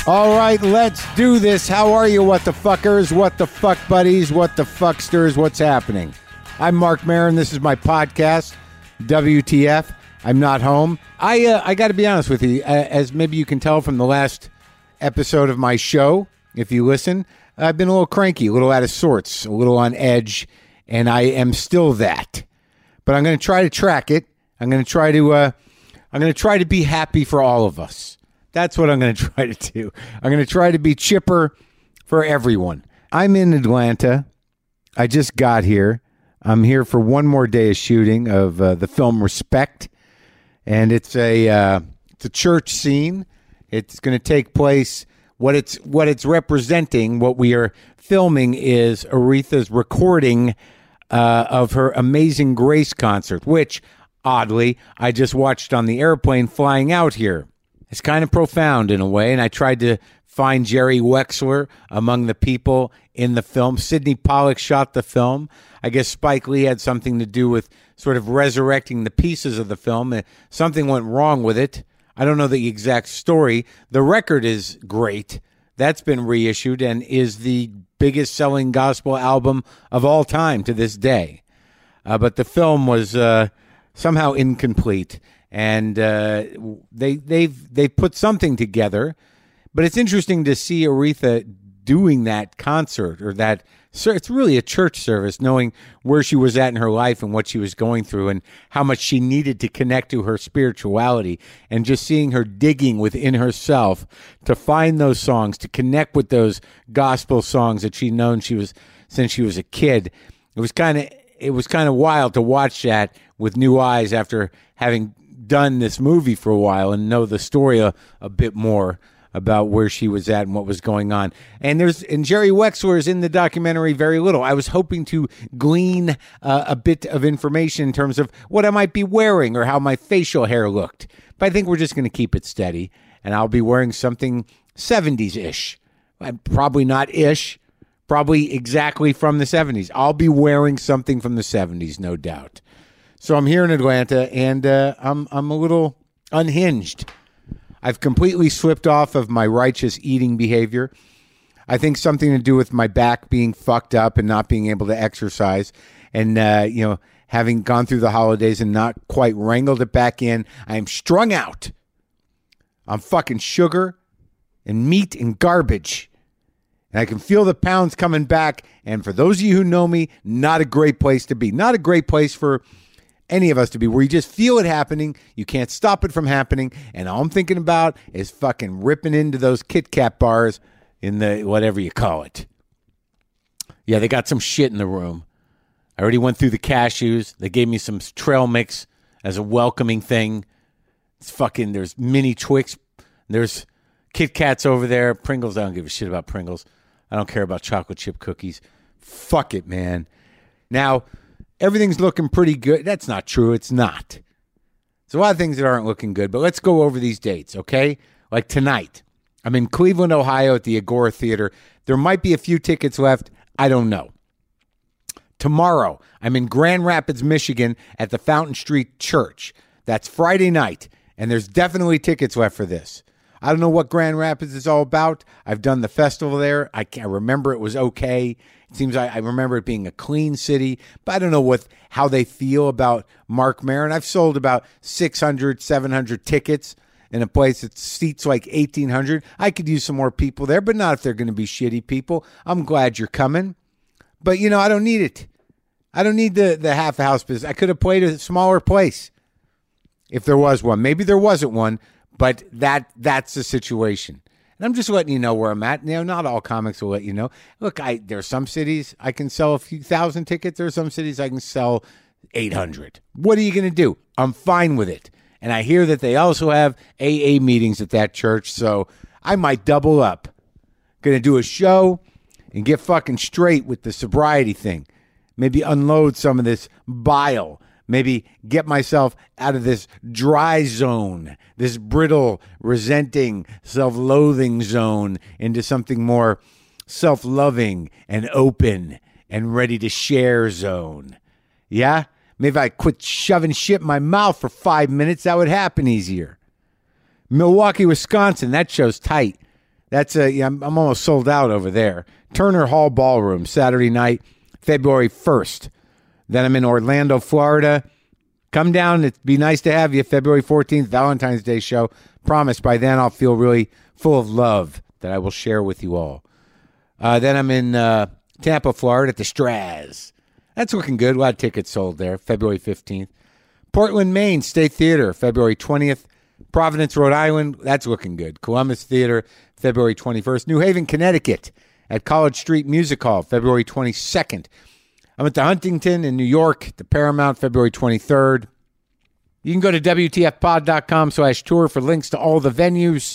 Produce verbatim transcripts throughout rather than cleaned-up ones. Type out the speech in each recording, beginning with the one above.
All right, let's do this. How are you, what the fuckers, what the fuck buddies, what the fucksters, what's happening? I'm Mark Maron. This is my podcast, W T F. I'm not home. I uh, I got to be honest with you, uh, as maybe you can tell from the last episode of my show, if you listen, I've been a little cranky, a little out of sorts, a little on edge, and I am still that. But I'm going to try to track it. I'm going to try to uh, I'm going to try to be happy for all of us. That's what I'm going to try to do. I'm going to try to be chipper for everyone. I'm in Atlanta. I just got here. I'm here for one more day of shooting of uh, the film Respect, and it's a uh, it's a church scene. It's going to take place. What it's what it's representing, what we are filming, is Aretha's recording uh, of her Amazing Grace concert, which oddly I just watched on the airplane flying out here. It's kind of profound in a way, and I tried to find Jerry Wexler among the people in the film. Sidney Pollack shot the film. I guess Spike Lee had something to do with sort of resurrecting the pieces of the film. Something went wrong with it. I don't know the exact story. The record is great. That's been reissued and is the biggest selling gospel album of all time to this day. Uh, but the film was uh, somehow incomplete. And uh, they they've they put something together, but it's interesting to see Aretha doing that concert or that. It's really a church service, knowing where she was at in her life and what she was going through, and how much she needed to connect to her spirituality, and just seeing her digging within herself to find those songs, to connect with those gospel songs that she'd known she was since she was a kid. It was kind of it was kind of wild to watch that with new eyes after having done this movie for a while and know the story a, a bit more about where she was at and what was going on. And there's and Jerry Wexler is in the documentary very little. I was hoping to glean uh, a bit of information in terms of what I might be wearing or how my facial hair looked. But I think we're just going to keep it steady, and I'll be wearing something seventies-ish. Probably not ish, probably exactly from the seventies. I'll be wearing something from the seventies, no doubt. So I'm here in Atlanta, and uh, I'm I'm a little unhinged. I've completely slipped off of my righteous eating behavior. I think something to do with my back being fucked up and not being able to exercise, and uh, you know, having gone through the holidays and not quite wrangled it back in. I am strung out. I'm fucking sugar and meat and garbage, and I can feel the pounds coming back. And for those of you who know me, not a great place to be. Not a great place for any of us to be, where you just feel it happening, you can't stop it from happening, and all I'm thinking about is fucking ripping into those Kit Kat bars in the whatever you call it. Yeah, they got some shit in the room. I already went through the cashews. They gave me some trail mix as a welcoming thing. It's fucking, there's mini Twix, there's Kit Kats over there, Pringles. I don't give a shit about Pringles. I don't care about chocolate chip cookies. Fuck it, man. Now, everything's looking pretty good. That's not true. It's not. There's a lot of things that aren't looking good, but let's go over these dates, okay? Like tonight, I'm in Cleveland, Ohio at the Agora Theater. There might be a few tickets left. I don't know. Tomorrow, I'm in Grand Rapids, Michigan at the Fountain Street Church. That's Friday night, and there's definitely tickets left for this. I don't know what Grand Rapids is all about. I've done the festival there. I can't remember. It was okay. It seems I, I remember it being a clean city, but I don't know what how they feel about Mark Maron. I've sold about six hundred, seven hundred tickets in a place that seats like eighteen hundred. I could use some more people there, but not if they're going to be shitty people. I'm glad you're coming, but you know, I don't need it. I don't need the, the half house business. I could have played a smaller place if there was one. Maybe there wasn't one, but that that's the situation. And I'm just letting you know where I'm at. You know, not all comics will let you know. Look, I there are some cities I can sell a few thousand tickets. There are some cities I can sell eight hundred. What are you going to do? I'm fine with it. And I hear that they also have A A meetings at that church, so I might double up. Going to do a show and get fucking straight with the sobriety thing. Maybe unload some of this bile. Maybe get myself out of this dry zone, this brittle, resenting, self-loathing zone into something more self-loving and open and ready to share zone. Yeah? Maybe if I quit shoving shit in my mouth for five minutes, that would happen easier. Milwaukee, Wisconsin, that show's tight. That's a, yeah, I'm, I'm almost sold out over there. Turner Hall Ballroom, Saturday night, February first. Then I'm in Orlando, Florida. Come down. It'd be nice to have you. February fourteenth, Valentine's Day show. Promise by then I'll feel really full of love that I will share with you all. Uh, then I'm in uh, Tampa, Florida at the Straz. That's looking good. A lot of tickets sold there. February fifteenth. Portland, Maine, State Theater, February twentieth. Providence, Rhode Island. That's looking good. Columbus Theater, February twenty-first. New Haven, Connecticut at College Street Music Hall, February twenty-second. I'm at the Huntington in New York, the Paramount, February twenty-third. You can go to W T F pod dot com slash tour for links to all the venues.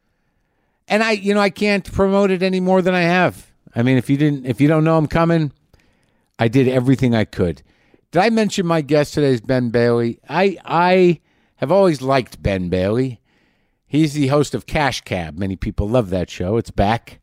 And I, you know, I can't promote it any more than I have. I mean, if you didn't, if you don't know I'm coming, I did everything I could. Did I mention my guest today is Ben Bailey? I, I have always liked Ben Bailey. He's the host of Cash Cab. Many people love that show. It's back.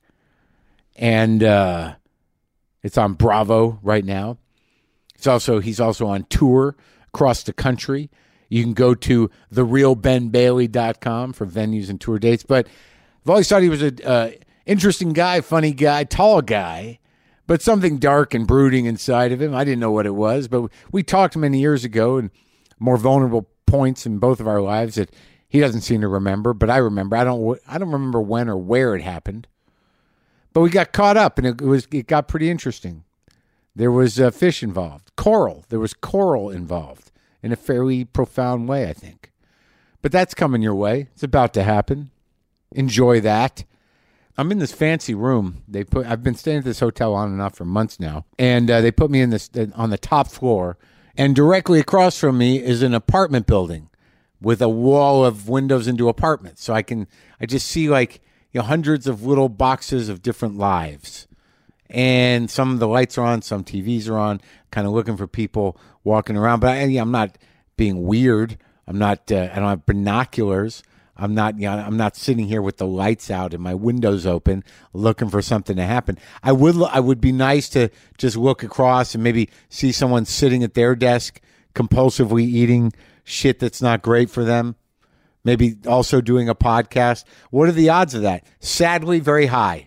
And uh, it's on Bravo right now. It's also he's also on tour across the country. You can go to the real ben bailey dot com for venues and tour dates. But I've always thought he was an uh, interesting guy, funny guy, tall guy, but something dark and brooding inside of him. I didn't know what it was, but we talked many years ago and more vulnerable points in both of our lives that he doesn't seem to remember, but I remember. I don't. I don't remember when or where it happened, but we got caught up, and it was it got pretty interesting. There was uh, fish involved, coral. There was coral involved in a fairly profound way, I think. But that's coming your way. It's about to happen. Enjoy that. I'm in this fancy room. They put. I've been staying at this hotel on and off for months now, and uh, they put me in this on the top floor, and directly across from me is an apartment building with a wall of windows into apartments. So I can, I just see like, you know, hundreds of little boxes of different lives. And some of the lights are on, some T Vs are on, kind of looking for people walking around. But I, I'm not being weird. I'm not, uh, I don't have binoculars. I'm not, you know, I'm not sitting here with the lights out and my windows open looking for something to happen. I would, I would be nice to just look across and maybe see someone sitting at their desk compulsively eating shit that's not great for them. Maybe also doing a podcast. What are the odds of that? Sadly, very high.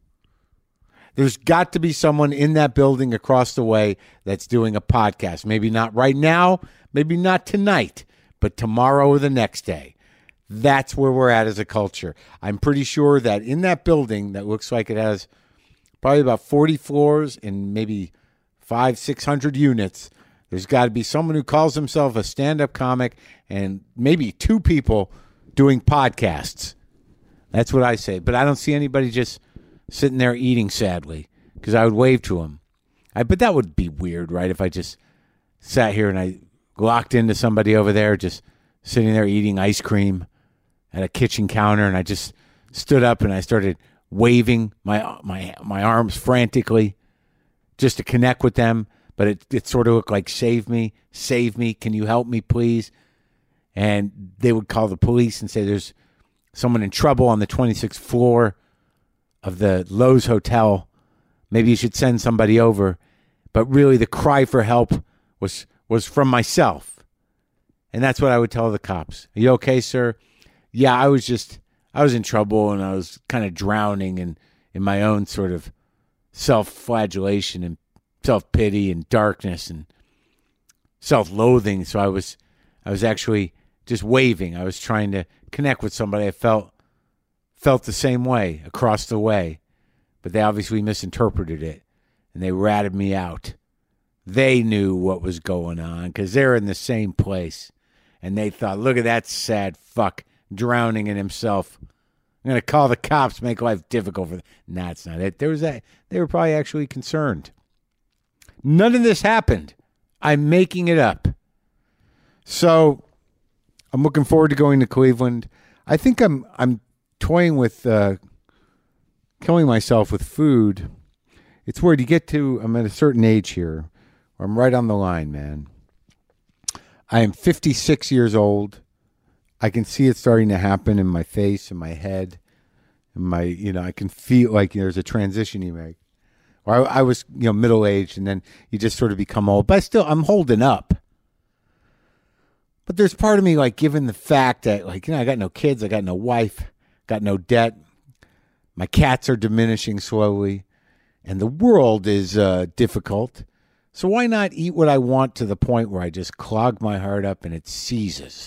There's got to be someone in that building across the way that's doing a podcast. Maybe not right now, maybe not tonight, but tomorrow or the next day. That's where we're at as a culture. I'm pretty sure that in that building that looks like it has probably about forty floors and maybe five, six hundred units, there's got to be someone who calls himself a stand-up comic and maybe two people doing podcasts. That's what I say. But I don't see anybody just sitting there eating, sadly, because I would wave to him. I, but that would be weird, right? If I just sat here and I locked into somebody over there just sitting there eating ice cream at a kitchen counter, and I just stood up and I started waving my my my arms frantically just to connect with them. But it, it sort of looked like, save me, save me, can you help me, please? And they would call the police and say there's someone in trouble on the twenty-sixth floor of the Lowe's Hotel. Maybe you should send somebody over. But really the cry for help was was from myself. And that's what I would tell the cops. Are you okay, sir? Yeah, I was just, I was in trouble and I was kind of drowning in, in my own sort of self-flagellation and self-pity and darkness and self-loathing. So I was I was actually just waving. I was trying to connect with somebody I felt felt the same way across the way. But they obviously misinterpreted it and they ratted me out. They knew what was going on because they're in the same place. And they thought, look at that sad fuck drowning in himself. I'm going to call the cops, make life difficult for them. Nah, that's not it. There was that. They were probably actually concerned. None of this happened. I'm making it up. So I'm looking forward to going to Cleveland. I think I'm I'm toying with uh, killing myself with food. It's weird. You get to, I'm at a certain age here where I'm right on the line, man. I am fifty-six years old. I can see it starting to happen in my face, in my head, in my, you know, I can feel like there's a transition you make. Or I, I was, you know, middle-aged, and then you just sort of become old. But I still, I'm holding up. But there's part of me, like, given the fact that, like, you know, I got no kids, I got no wife, got no debt. My cats are diminishing slowly, and the world is uh, difficult. So why not eat what I want to the point where I just clog my heart up and it seizes?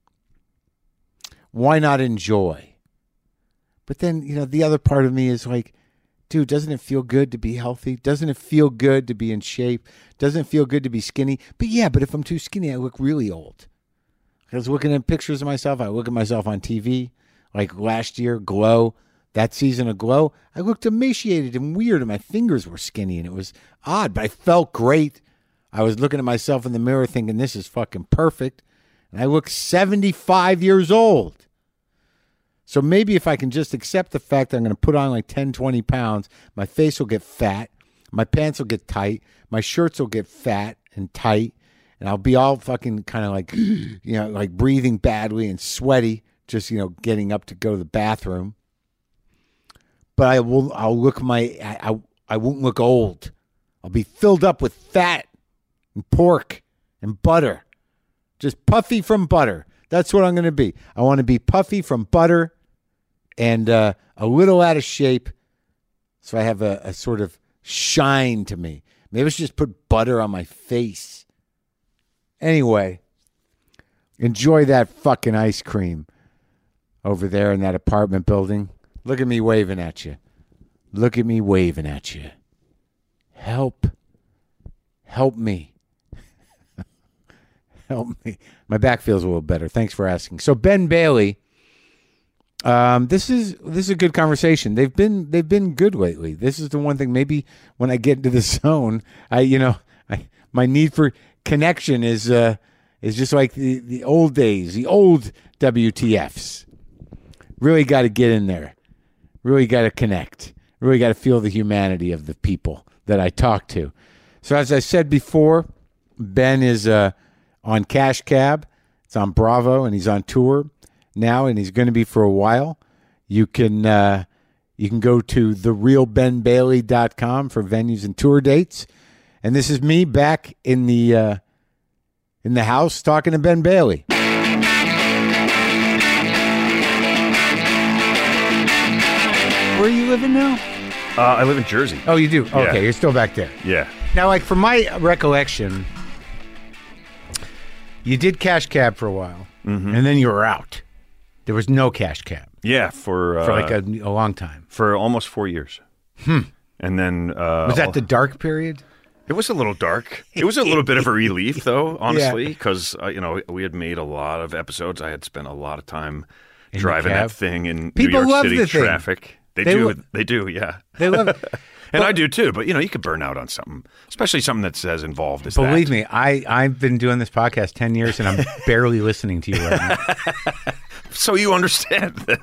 Why not enjoy? But then, you know, the other part of me is like, dude, doesn't it feel good to be healthy? Doesn't it feel good to be in shape? Doesn't it feel good to be skinny? But yeah, but if I'm too skinny, I look really old. I was looking at pictures of myself. I look at myself on T V, like last year, Glow. That season of Glow, I looked emaciated and weird, and my fingers were skinny, and it was odd, but I felt great. I was looking at myself in the mirror thinking, this is fucking perfect, and I look seventy-five years old. So maybe if I can just accept the fact that I'm going to put on like ten, twenty pounds, my face will get fat, my pants will get tight, my shirts will get fat and tight, and I'll be all fucking kind of like, you know, like breathing badly and sweaty, just, you know, getting up to go to the bathroom. But I will. I'll look my. I, I. I won't look old. I'll be filled up with fat and pork and butter, just puffy from butter. That's what I'm going to be. I want to be puffy from butter and uh, a little out of shape, so I have a, a sort of shine to me. Maybe I should just put butter on my face. Anyway, enjoy that fucking ice cream over there in that apartment building. Look at me waving at you. Look at me waving at you. Help. Help me. Help me. My back feels a little better. Thanks for asking. So Ben Bailey, um, this is this is a good conversation. They've been they've been good lately. This is the one thing. Maybe when I get into the zone, I you know I my need for connection is uh, is just like the, the old days, the old W T Fs. Really got to get in there. Really got to connect. Really got to feel the humanity of the people that I talk to. So as I said before, Ben is uh, on Cash Cab. It's on Bravo, and he's on tour now, and he's going to be for a while. You can uh, you can go to the real ben bailey dot com for venues and tour dates. And this is me back in the uh, in the house talking to Ben Bailey. Where are you living now? Uh, I live in Jersey. Oh, you do? Yeah. Okay, you're still back there. Yeah. Now, like, from my recollection, you did Cash Cab for a while, mm-hmm. and then you were out. There was no Cash Cab. Yeah, for... Uh, for like a, a long time. For almost four years. Hmm. And then... Uh, was that the dark period? It was a little dark. It was a little bit of a relief, though, honestly, because, yeah. uh, you know, we had made a lot of episodes. I had spent a lot of time in driving that thing in People New York love City the traffic. Thing. They, they do. Lo- they do, yeah. They love it. And I do, too. But, you know, you could burn out on something, especially something that's as involved as Believe that. me, I, I've been doing this podcast ten years, and I'm barely listening to you right now. So you understand, then.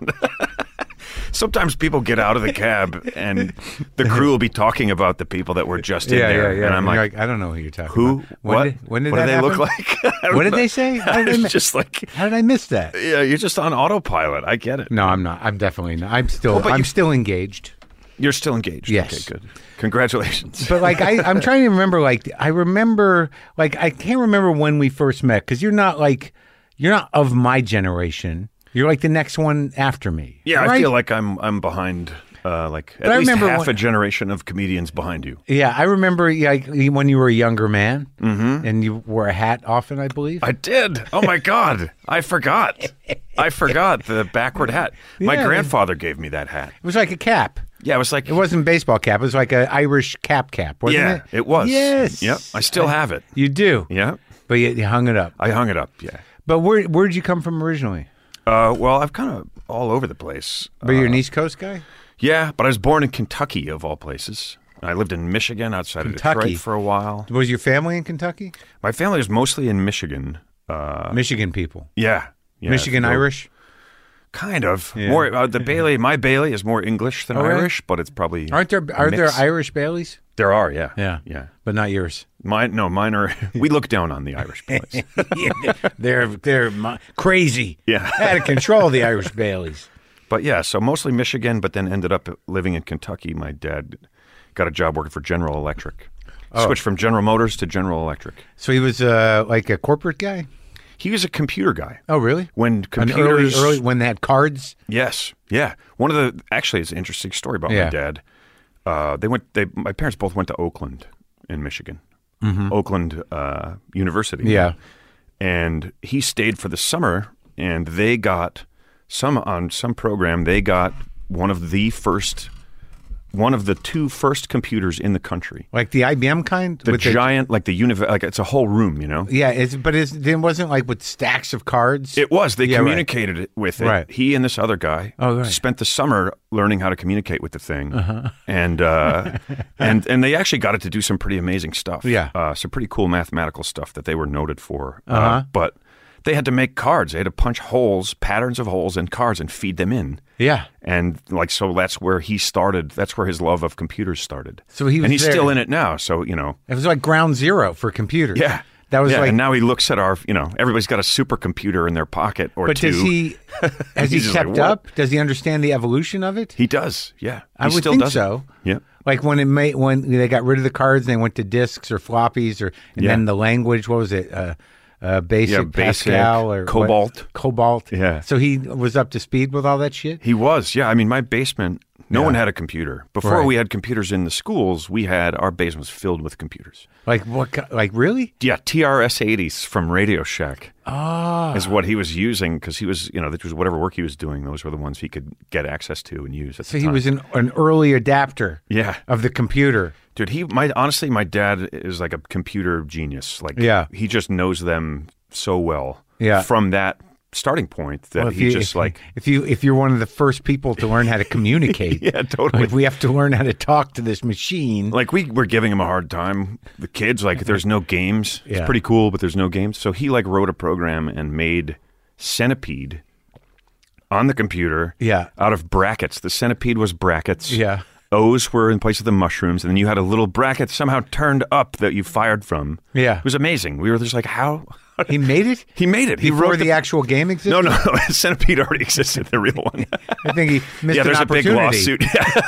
Sometimes people get out of the cab, and the crew will be talking about the people that were just in yeah, there. Yeah, yeah, And I'm like, like, I don't know who you're talking who? about. When What? Did, when did what that do they happen? look like? What did know. they say? How did, I I, was just like, how did I miss that? Yeah, you're just on autopilot. I get it. No, I'm not. I'm definitely not. I'm still. Oh, I'm you, still engaged. You're still engaged. Yes. Okay, good. Congratulations. But like, I, I'm trying to remember. Like, I remember. Like, I can't remember when we first met because you're not like, you're not of my generation. You're like the next one after me. Yeah, right? I feel like I'm I'm behind. Uh, like at but least half when, a generation of comedians behind you. Yeah, I remember like, when you were a younger man, mm-hmm. and you wore a hat often, I believe. I did. Oh my God, I forgot. I forgot the backward hat. My yeah, grandfather gave me that hat. It was like a cap. Yeah, it was like it wasn't a baseball cap. It was like an Irish cap cap, wasn't yeah, it? it was. Yes. Yep. I still I, have it. You do. Yeah. But you, you hung it up. I hung it up. Yeah. But where where did you come from originally? Uh, well, I've kind of all over the place. But you're uh, an East Coast guy? Yeah, but I was born in Kentucky, of all places. I lived in Michigan, outside Kentucky. of Detroit, for a while. Was your family in Kentucky? My family was mostly in Michigan. Uh, Michigan people. Yeah. yeah Michigan Irish? Kind of. Yeah. More uh, the Bailey. My Bailey is more English than oh, really? Irish, but it's probably aren't there are there Irish Baileys? There are, yeah, yeah, yeah, but not yours. Mine, no, mine are. We look down on the Irish Baileys. yeah, they're they're my, crazy. Yeah, out of control. The Irish Baileys. But yeah, so mostly Michigan, but then ended up living in Kentucky. My dad got a job working for General Electric. Oh. Switched from General Motors to General Electric. So he was uh, like a corporate guy. He was a computer guy. Oh, really? When computers, An early, early when they had cards. Yes, yeah. One of the actually, it's an interesting story about Yeah. my dad. Uh, they went. They my parents both went to Oakland in Michigan, Mm-hmm. Oakland uh, University. Yeah. And he stayed for the summer, and they got some on some program. They got one of the first, one of the two first computers in the country. Like the I B M kind? The With giant, like the univ, like it's a whole room, you know. Yeah, it's, but it's, it wasn't like with stacks of cards? It was. They Yeah, right. communicated it with it. Right. He and this other guy Oh, right. spent the summer learning how to communicate with the thing, uh-huh. and uh, and and they actually got it to do some pretty amazing stuff. Yeah. uh, some pretty cool mathematical stuff that they were noted for. Uh, Uh-huh. but they had to make cards. They had to punch holes, patterns of holes in cards, and feed them in. Yeah. And like so, that's where he started. That's where his love of computers started. So he was and he's there. still in it now. So you know, It was like ground zero for computers. yeah. That was yeah, like. and now he looks at our, you know, everybody's got a supercomputer in their pocket or but two. does he, has he He's just kept like, what? up? Does he understand the evolution of it? He does, yeah. He I would still think does it. so. Yeah. Like when it made, when they got rid of the cards and they went to discs or floppies or, and Yeah. then the language, what was it? Uh, uh, basic, Yeah, basic, Pascal or Cobalt. what? Cobalt. Yeah. So he was up to speed with all that shit? He was, yeah. I mean, my basement, no Yeah. one had a computer. Before Right. we had computers in the schools, we had, our basement was filled with computers. Like what? ki- Like really? Yeah, T R S eighties from Radio Shack Ah. is what he was using because he was, you know, that was whatever work he was doing. Those were the ones he could get access to and use at So the he time. was an, an early adapter Yeah. of the computer. Dude, he, my, honestly, my dad is like a computer genius. Like, Yeah. he just knows them so well. Yeah. From that starting point that Well, if he you, just if, like, if you if you're one of the first people to learn how to communicate, yeah, totally. like we have to learn how to talk to this machine. Like we were giving him a hard time, the kids. Like there's no games. Yeah. It's pretty cool, but there's no games. So he like wrote a program and made Centipede on the computer. Yeah. Out of brackets. The Centipede was brackets. Yeah. O's were in place of the mushrooms, and then you had a little bracket somehow turned up that you fired from. Yeah. It was amazing. We were just like, how? He made it He made it. He before wrote the, actual game existed. No, no, Centipede already existed, the real one. I think he missed yeah, an there's a big opportunity.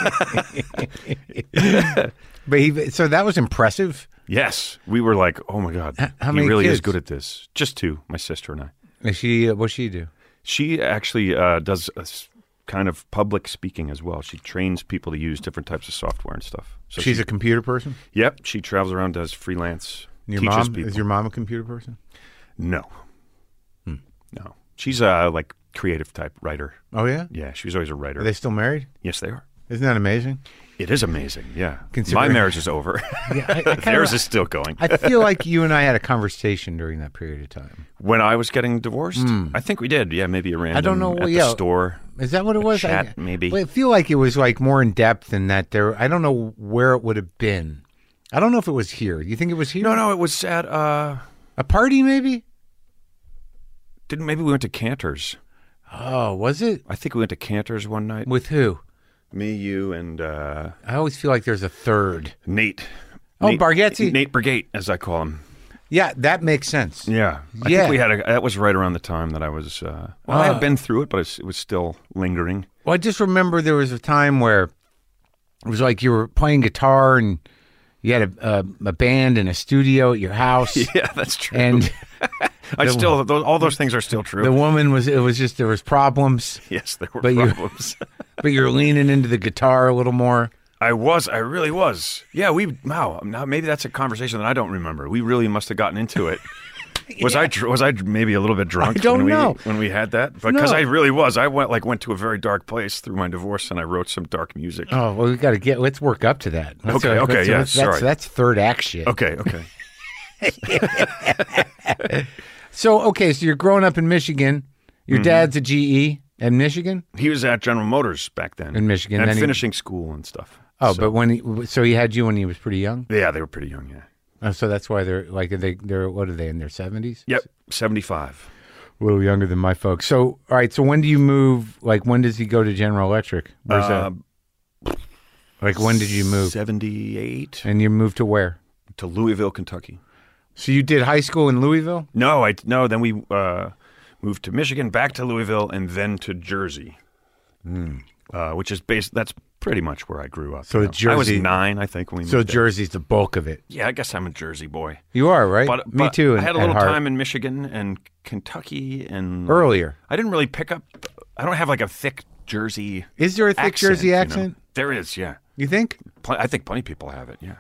lawsuit. But he, so that was impressive. Yes, we were like, oh my god, how he many really kids? is good at this. Just two, my sister and I. Is she? What she do? She actually uh, does a s- kind of public speaking as well. She trains people to use different types of software and stuff. So She's she, a computer person. yep. She travels around, does freelance, Your teaches mom people. is your mom a computer person? no, Hmm. no. She's a like creative type writer. Oh yeah. Yeah, she was always a writer. Are they still married? yes, they are. Isn't that amazing? It is amazing. Yeah, Considering- my marriage is over. Yeah, I, I kinda- Theirs is still going. I feel like you and I had a conversation during that period of time. When I was getting divorced, I think we did. Yeah, maybe a random Hmm. I don't know, at well, the yeah. store. Is that what it was? chat, I, maybe. Well, I feel like it was like more in depth than that. There, I don't know where it would have been. I don't know if it was here. Do you think it was here? No, no, it was at uh A party, maybe. didn't maybe we went to Cantor's. Oh, was it I think we went to Cantor's one night. with who? Me, you, and uh, I always feel like there's a third. Nate. Oh, Nate, Bargatze. Nate Brigate, as I call him. Yeah, that makes sense. Yeah, I Yeah. think we had a. That was right around the time that I was. Uh, well, I Ah. had been through it, but it was, it was still lingering. Well, I just remember there was a time where it was like you were playing guitar and you had a, a, a band in a studio at your house, Yeah, that's true. and I the- still those, all those things are still true. the woman was. It was just there was problems, yes, there were But you- problems. but you're leaning into the guitar a little more. I was. I really was. Yeah, we. Wow. Now maybe that's a conversation that I don't remember. We really must have gotten into it. Was I dr- was I maybe a little bit drunk I don't when know. we when we had that? Because No. I really was. I went like went to a very dark place through my divorce, and I wrote some dark music. Oh well, we got to get. Let's work up to that. Let's, Okay, uh, okay, let's- yeah, let's- sorry. That's, that's third act shit. Okay, okay. So okay, so you're growing up in Michigan. Your Mm-hmm. dad's a G E in Michigan. He was at General Motors back then In Michigan, and then he- finishing school and stuff. Oh, So- but when he so he had you when he was pretty young. yeah, they were pretty young. Yeah. Oh, so that's why they're like they they're what are they in their seventies? Yep. Seventy-five. A little younger than my folks. So all right, so when do you move? Like when does he go to General Electric? Where's Uh, that? Like when did you move? Seventy-eight And you moved to where? to Louisville, Kentucky. So you did high school in Louisville? No, I no. Then we uh, moved to Michigan, back to Louisville, and then to Jersey, Hmm. uh, which is based. That's pretty much where I grew up. So you know. Jersey, I was nine, I think, when we So moved there. Jersey's the bulk of it. Yeah, I guess I'm a Jersey boy. You are, right? But, Me but too. I had a at little heart. time in Michigan and Kentucky and Earlier. I didn't really pick up. I don't have like a thick Jersey. Is there a thick accent, Jersey you know? accent? There is, yeah. You think? Pl- I think plenty of people have it. Yeah.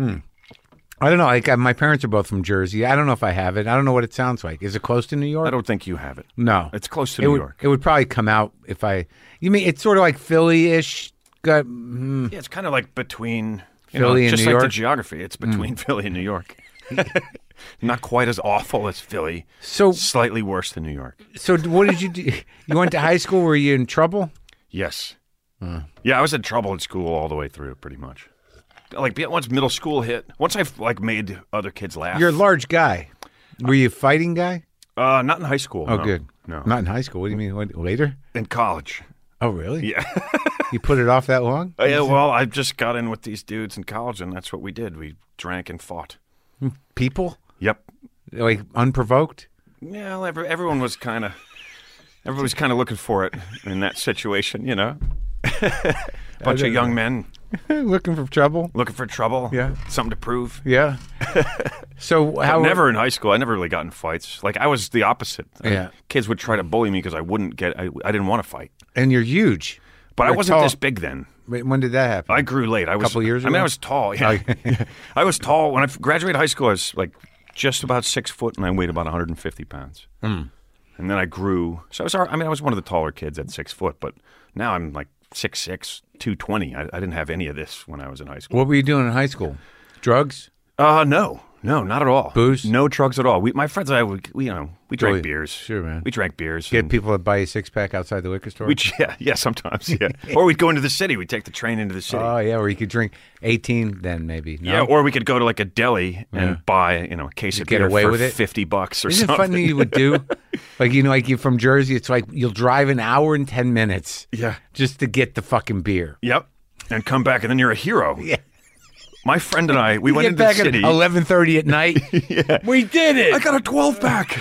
I don't know. Like uh, my parents are both from Jersey. I don't know if I have it. I don't know what it sounds like. Is it close to New York? I don't think you have it. No, It's close to it New would, York. It would probably come out if I. You mean it's sort of like Philly-ish? Got mm, Yeah, it's kind of like between you Philly know, and just New like the York? geography. It's between Philly and New York. Not quite as awful as Philly. so. Slightly worse than New York. So what did you do? You went to high school. Were you in trouble? Yes. Yeah, I was in trouble in school all the way through, pretty much. Like once middle school hit, once I like made other kids laugh. You're a large guy. Were you a fighting guy? uh, not in high school. Oh, no. good. No, Not in high school. What do you mean? What, later? in college. Oh, really? Yeah. You put it off that long? Oh, yeah. Well, I just got in with these dudes in college, and that's what we did. We drank and fought. People Yep. like unprovoked. Yeah, well, every, everyone was kind of, everybody was kind of looking for it in that situation, you know. Bunch of young men Looking for trouble. looking for trouble. Yeah. Something to prove. Yeah. So But how? never in high school. I never really got in fights. Like I was the opposite. Yeah. Kids would try to bully me because I wouldn't get. I, I didn't want to fight. And you're huge. But I You're wasn't tall. this big then. Wait, when did that happen? I grew late. I was Couple years I mean, ago? I was tall. Yeah. I was tall when I graduated high school. I was like just about six foot, and I weighed about one hundred fifty pounds. Hmm. And then I grew. So I was. I mean, I was one of the taller kids at six foot, but now I'm like six six, two twenty. I, I didn't have any of this when I was in high school. What were you doing in high school? Drugs? Uh, no, no, not at all. Booze? No drugs at all. We, my friends and I, would, we, you know, we drank Really? beers. Sure, man. We drank beers. Get and people to buy you a six pack outside the liquor store? we, yeah, yeah, sometimes, yeah. Or we'd go into the city. We'd take the train into the city. Oh, yeah, or you could drink eighteen then maybe. No? Yeah, or we could go to like a deli and Yeah. buy, you know, a case of get beer away for with it? fifty bucks or Isn't it something. funny you would do? Like, you know, like you're from Jersey, it's like you'll drive an hour and ten minutes Yeah. just to get the fucking beer. Yep. And come back, and then you're a hero. Yeah. My friend and I, we went Get into back the city. at eleven thirty at night. We did it. I got a twelve pack.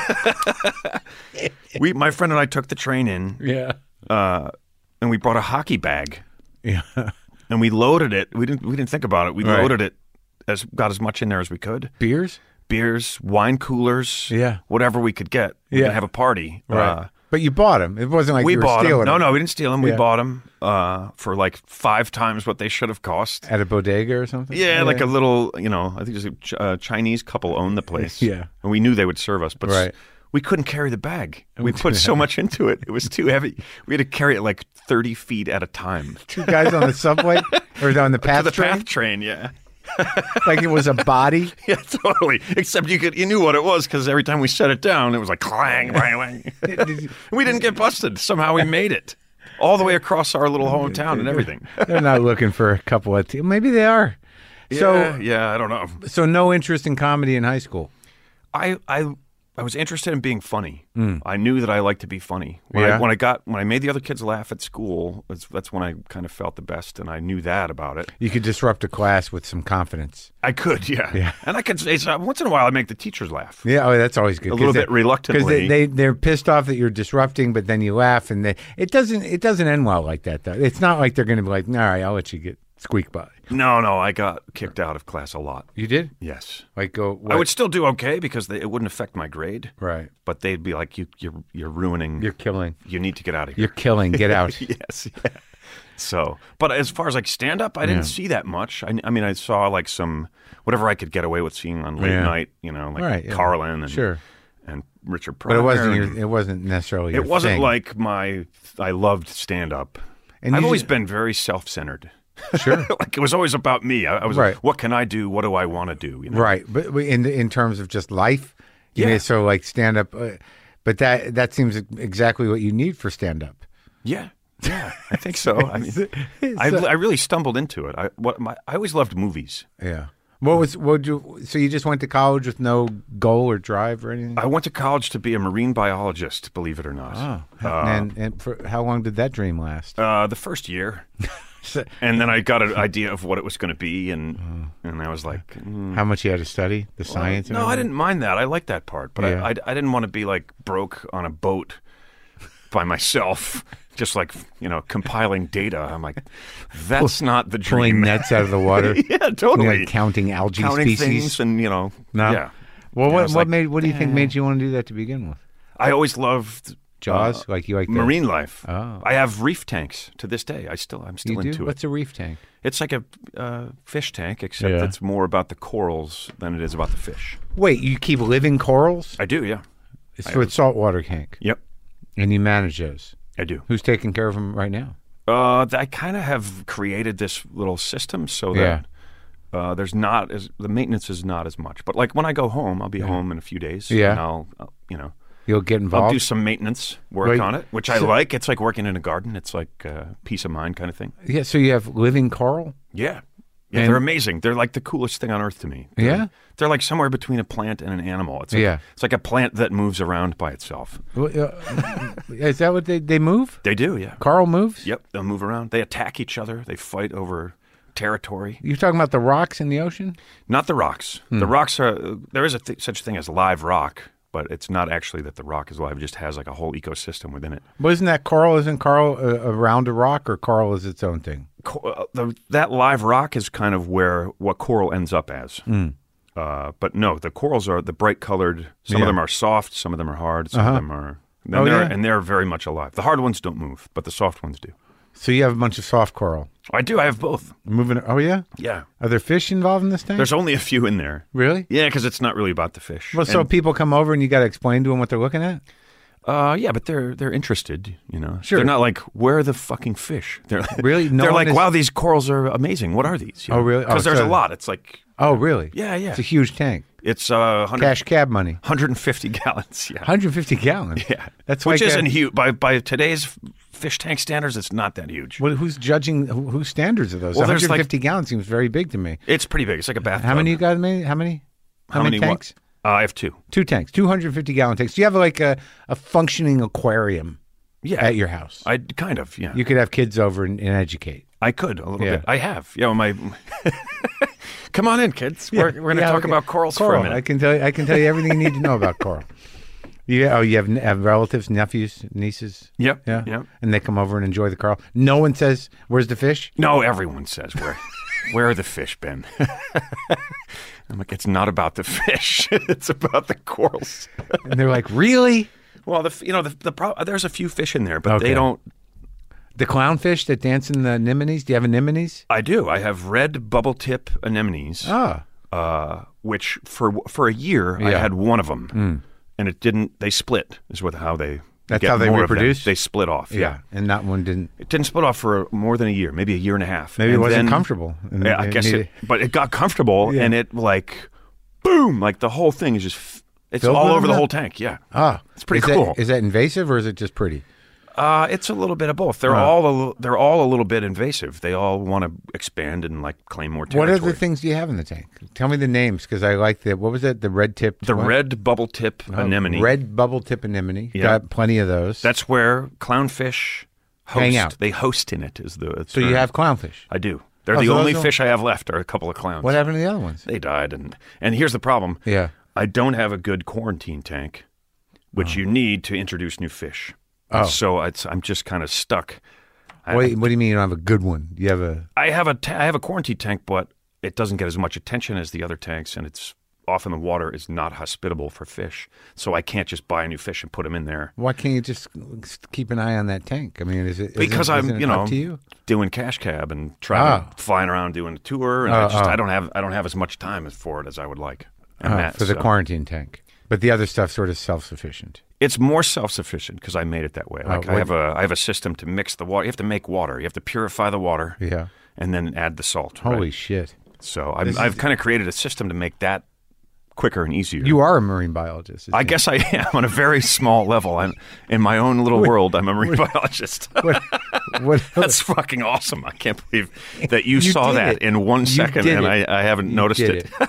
we, my friend and I took the train in, yeah. uh, and we brought a hockey bag, Yeah. and we loaded it. We didn't. We didn't think about it. We Right. loaded it as got as much in there as we could. Beers? Beers, wine coolers, Yeah. whatever we could get. We Yeah. could have a party. Right. Uh, But you bought them. It wasn't like we you were bought them. stealing No, them. no, we didn't steal them. We Yeah. bought them uh, for like five times what they should have cost. At a bodega or something? Yeah, like a little, you know, I think there's a Ch- uh, Chinese couple owned the place. Yeah. And we knew they would serve us, but s- Right. we couldn't carry the bag. We put so much into it. It was too heavy. We had to carry it like thirty feet at a time. Two guys on the subway or on the To path the train? path train, yeah. Like it was a body? Yeah, totally. Except you could, you knew what it was because every time we set it down, it was like clang, bang, bang. We didn't get busted. Somehow we made it all the way across our little hometown and everything. They're not looking for a couple of... T- Maybe they are. Yeah, So, yeah, I don't know. so no interest in comedy in high school? I, I, I was interested in being funny. I knew that I liked to be funny. When Yeah. I, when I got when I made the other kids laugh at school, that's, that's when I kind of felt the best, and I knew that about it. You could disrupt a class with some confidence. I could, yeah, Yeah. and I could say so, once in a while I make the teachers laugh. Yeah, oh, that's always good. A little bit reluctantly. because they, they they're pissed off that you're disrupting, but then you laugh, and they, it doesn't it doesn't end well like that. Though it's not like they're going to be like, all right, I'll let you get squeak by. No, no, I got kicked out of class a lot. You did? Yes, Like go? What? I would still do okay because they, it wouldn't affect my grade. Right. But they'd be like, "You, you're, you're ruining. You're killing. you need to get out of here." You're killing. Get out. Yes. Yeah. So, but as far as like stand up, I didn't Yeah. see that much. I, I mean, I saw like some whatever I could get away with seeing on late Yeah. night, you know, like Right, yeah. Carlin and Sure. and Richard But Pryor. it wasn't. and- Your, it wasn't necessarily. Your it wasn't thing. like my. I loved stand up. And I've you always just- been very self centered. Sure. Like it was always about me. I, I was Right. like, what can I do? What do I want to do? You know? Right, but but in in terms of just life, you Yeah. mean, so like stand up, uh, but that that seems exactly what you need for stand up. Yeah. Yeah, I think so. I mean, I, I really stumbled into it. I what my I always loved movies. Yeah. What was what you? So you just went to college with no goal or drive or anything? I went to college to be a marine biologist, believe it or not. Oh, and and for how long did that dream last? Uh, the first year, and then I got an idea of what it was going to be, and and I was like, mm, How much you had to study the science? and no, I everything? didn't mind that. I liked that part, but Yeah. I, I I didn't want to be like broke on a boat by myself, just like, you know, compiling data. I'm like, that's not the dream. Pulling nets out of the water. Yeah, totally. Like counting algae Counting species. things and, you know, No. yeah. Well, I what was what like, made what do you think eh. made you want to do that to begin with? I always loved Jaws, uh, like you like the, marine life. Oh. I have reef tanks to this day. I still, I'm still You into do? it. What's a reef tank? It's like a uh, fish tank, except Yeah. it's more about the corals than it is about the fish. Wait, you keep living corals? I do, yeah. It's for a saltwater tank, Yep, and you manage those. I do. Who's taking care of them right now? Uh, I kind of have created this little system so Yeah. that uh, there's not as the maintenance is not as much. But like when I go home, I'll be home in a few days. Yeah. and I'll, I'll you know You'll get involved. I'll do some maintenance work Right. on it, which I So- like. It's like working in a garden. It's like uh, peace of mind kind of thing. Yeah, so you have living coral. Yeah. Yeah, And- they're amazing. They're like the coolest thing on earth to me. They're, Yeah? they're like somewhere between a plant and an animal. It's like, Yeah. it's like a plant that moves around by itself. Well, uh, Is that what they they move? They do, yeah. Coral moves. Yep, they'll move around. They attack each other. They fight over territory. You're talking about the rocks in the ocean? Not the rocks. The Hmm. rocks are there is a th- such thing as live rock, but it's not actually that the rock is live. It just has like a whole ecosystem within it. But isn't that coral? Isn't coral uh, around a rock, or coral is its own thing? Co- uh, the, that live rock is kind of where what coral ends up as. Hmm. Uh, but no, the corals are the bright colored. Some Yeah. of them are soft. Some of them are hard. Some Uh-huh. of them are. And Oh, they're, yeah? and they're very much alive. The hard ones don't move, but the soft ones do. So you have a bunch of soft coral I do. I have both. moving. Oh yeah. Yeah. Are there fish involved in this tank? There's only a few in there. Really? Yeah, because it's not really about the fish. Well, so And- people come over and you got to explain to them what they're looking at. Uh, yeah, but they're they're interested, you know. Sure. They're not like, where are the fucking fish? They're Really? No they're one like, is- wow, these corals are amazing. What are these? You Oh, know? really? Oh, Because there's so- a lot. It's like, Oh, really? yeah, yeah. It's a huge tank. It's uh, one hundred, Cash cab money. one hundred fifty gallons. Yeah, one hundred fifty gallons. yeah. That's which like isn't a- huge by by today's f- fish tank standards. It's not that huge. Well, who's judging? Who, whose standards are those? Well, there's one hundred fifty gallons seems very big to me. It's pretty big. It's like a bathtub. How many you got? Many? How many? How, many, what? tanks? Uh, I have two. Two tanks. two hundred fifty gallon tanks. Do you have like a, a functioning aquarium Yeah, at your house? I kind of yeah. You could have kids over and, and educate. I could a little Yeah. bit. I have. Yeah, well, my. Come on in, kids. We're, we're going to Yeah, talk okay. about corals Coral. for a minute. I can tell you. I can tell you everything you need to know about coral. You, oh, you have, have relatives, nephews, nieces. Yep. Yeah. Yep. And they come over and enjoy the coral. No one says, "Where's the fish?" No, everyone says where. Where are the fish been? I'm like, it's not about the fish. It's about the corals. And they're like, "Really? Well, the you know the the pro- there's a few fish in there, but Okay. they don't. The clownfish that dance in the anemones? Do you have anemones?" I do. I have red bubble tip anemones, Ah. uh, which for for a year I Yeah. Hmm. had one of them, and it didn't. They split. Is what how they. That's get how they more of them. reproduce? They split off. Yeah. Yeah. And that one didn't. It didn't split off for more than a year, maybe a year and a half. Maybe it And wasn't then- comfortable. And Yeah, I it guess needed- it, but it got comfortable, Yeah. and it like, boom, like the whole thing is just, f- it's Filled all with over the them? whole tank. Yeah, Ah. It's pretty is cool. That, is that invasive or is it just pretty? uh, it's a little bit of both. They're Huh. all a, li- they're all a little bit invasive. They all want to expand and like claim more What territory. other things do you have in the tank? Tell me the names because I like the, what was it? The red tip? The red bubble tip anemone. Red bubble tip anemone. Yeah. Got plenty of those. That's where clownfish host. Hang out. They host in it. Is the so you have clownfish. I do. They're Oh, the so those only don't- fish I have left. Are a couple of clowns. What happened to the other ones? They died, and and here's the problem. Yeah. I don't have a good quarantine tank, which you need to introduce new fish. Oh. So it's, I'm just kind of stuck. I, What, what do you mean you don't have a good one? You have a. I have a ta- I have a quarantine tank, but it doesn't get as much attention as the other tanks, and it's often the water is not hospitable for fish. So I can't just buy a new fish and put them in there Why can't you just keep an eye on that tank? I mean, is it isn't- because I'm isn't it you know up to you? doing cash cab and traveling, Ah. flying around doing a tour, and Oh, I just oh. I don't have I don't have as much time for it as I would like. And Uh, that, for the so- quarantine tank, but the other stuff sort of self sufficient. It's more self-sufficient because I made it that way. Like Oh, I what- have a I have a system to mix the water. You have to make water. You have to purify the water, Yeah. and then add the salt. Holy right? shit! So I'm, This I've is- kind of created a system to make that quicker and easier. You are a marine biologist. it I seems. guess I am on a very small level. I'm in my own little world. I'm a marine biologist. What? what That's fucking awesome. I can't believe that you, You saw did that it. in one You second, did and it. I, I haven't You noticed did it.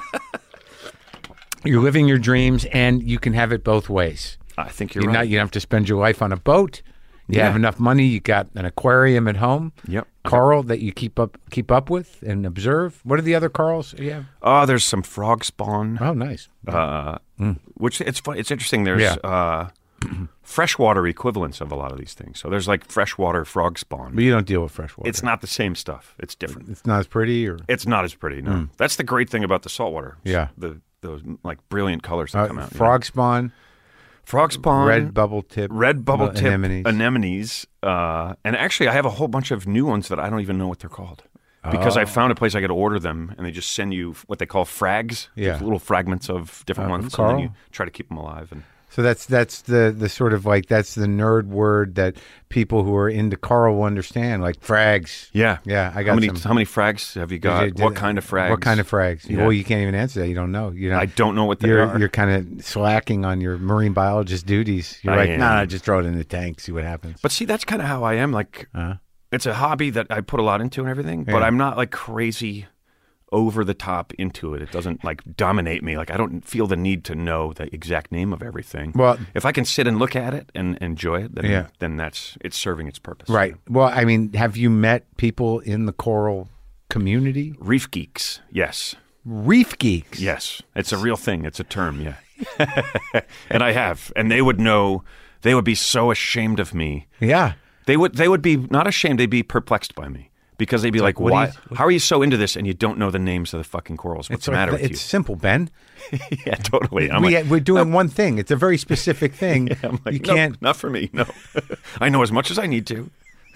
You're living your dreams, and you can have it both ways. I think you're, You're right. not. You don't have to spend your life on a boat. You Yeah. have enough money. You got an aquarium at home. Yep. Coral that you keep up keep up with and observe. What are the other corals you have? Oh, there's some frog spawn. Oh, nice. Uh, Which it's fun. It's interesting. There's Yeah. uh, freshwater equivalents of a lot of these things. So there's like freshwater frog spawn. But you don't deal with freshwater. It's not the same stuff. It's different. It's not as pretty, or It's not as pretty. No, mm. That's the great thing about the saltwater. Yeah, the those like brilliant colors that uh, come out. Frog you know? spawn, frog spawn, red bubble tip, red bubble tip anemones, anemones. Uh, and actually, I have a whole bunch of new ones that I don't even know what they're called. Because oh. I found a place I could order them, and they just send you what they call frags, yeah, little fragments of different uh, ones, Carl? and then you try to keep them alive. And so that's that's the the sort of like that's the nerd word that people who are into Carl will understand, like frags. Yeah, yeah. I got how many some. how many frags have you got? Did you, did, what kind of frags? What kind of frags? Yeah. Well, you can't even answer that. You don't know. You know. I don't know what they you're, are. You're kind of slacking on your marine biologist duties. You're I like, am. nah, just throw it in the tank, see what happens. But see, that's kind of how I am. Like, uh-huh. It's a hobby that I put a lot into and everything, but yeah. I'm not like crazy over the top into it. It doesn't like dominate me. Like I don't feel the need to know the exact name of everything. Well, if I can sit and look at it and enjoy it, then yeah. then that's it's serving its purpose. Right. Well, I mean, have you met people in the coral community? Reef geeks, yes. Reef geeks, yes. It's a real thing. It's a term, yeah. And I have, and they would know. They would be so ashamed of me. Yeah. They would. They would be not ashamed. They'd be perplexed by me. Because they'd be like, like, "Why? you, what? How are you so into this and you don't know the names of the fucking corals? What's it's the like, matter with it's you?" It's simple, Ben. Yeah, totally. I'm we, like, we're doing no. one thing. It's a very specific thing. Yeah, I'm like, you no, can't. Not for me. No, I know as much as I need to.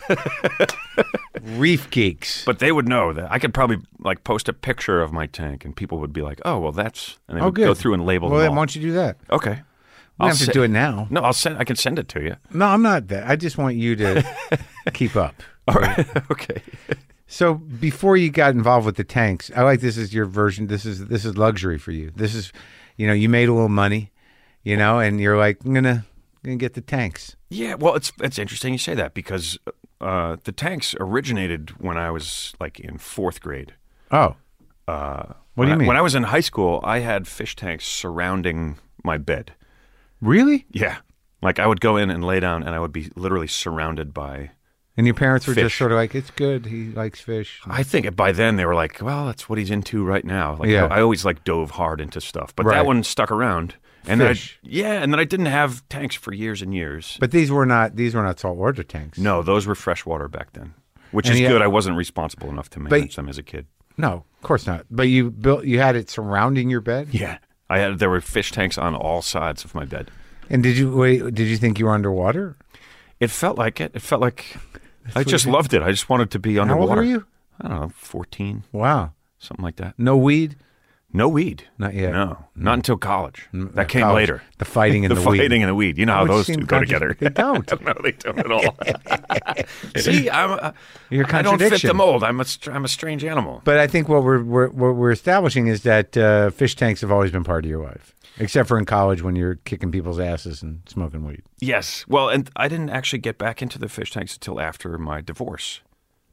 Reef geeks. But they would know that I could probably like post a picture of my tank, and people would be like, "Oh, well, that's," and they oh, would good. go through and label. Well, them then all. why don't you do that? Okay. You don't have to se- do it now. No, I'll send. I can send it to you. No, I'm not that. I just want you to keep up. All right. Okay. So before you got involved with the tanks, I like this is your version. This is this is luxury for you. This is, you know, you made a little money, you know, and you're like, I'm gonna gonna get the tanks. Yeah. Well, it's it's interesting you say that because uh, the tanks originated when I was like in fourth grade. Oh. Uh, what do you I, mean? When I was in high school, I had fish tanks surrounding my bed. Really? Yeah. Like I would go in and lay down, and I would be literally surrounded by. And your parents were fish. just sort of like, it's good. He likes fish. I think by then they were like, well, that's what he's into right now. Like Yeah. I, I always like dove hard into stuff, but Right. that one stuck around. And Fish. Then I, yeah, and then I didn't have tanks for years and years. But these were not these were not saltwater tanks. No, those were freshwater back then, which And is yet- good. I wasn't responsible enough to manage them as a kid. No, of course not. But you built you had it surrounding your bed? Yeah, I had. There were fish tanks on all sides of my bed. And did you wait, did you think you were underwater? It felt like it. It felt like I just loved it. I just wanted to be How underwater. old were you? I don't know, fourteen, Wow. something like that. No weed? No weed. Not yet. No, not until college. That came College. later. The fighting and the, the, fighting weed. and the weed. You know how Which those seem two go contra- together. They don't. No, they don't at all. See, I'm a, You're a I don't fit contradiction. the mold. I'm a, str- I'm a strange animal. But I think what we're, we're what we're establishing is that uh, fish tanks have always been part of your life, except for in college when you're kicking people's asses and smoking weed. Yes. Well, and I didn't actually get back into the fish tanks until after my divorce.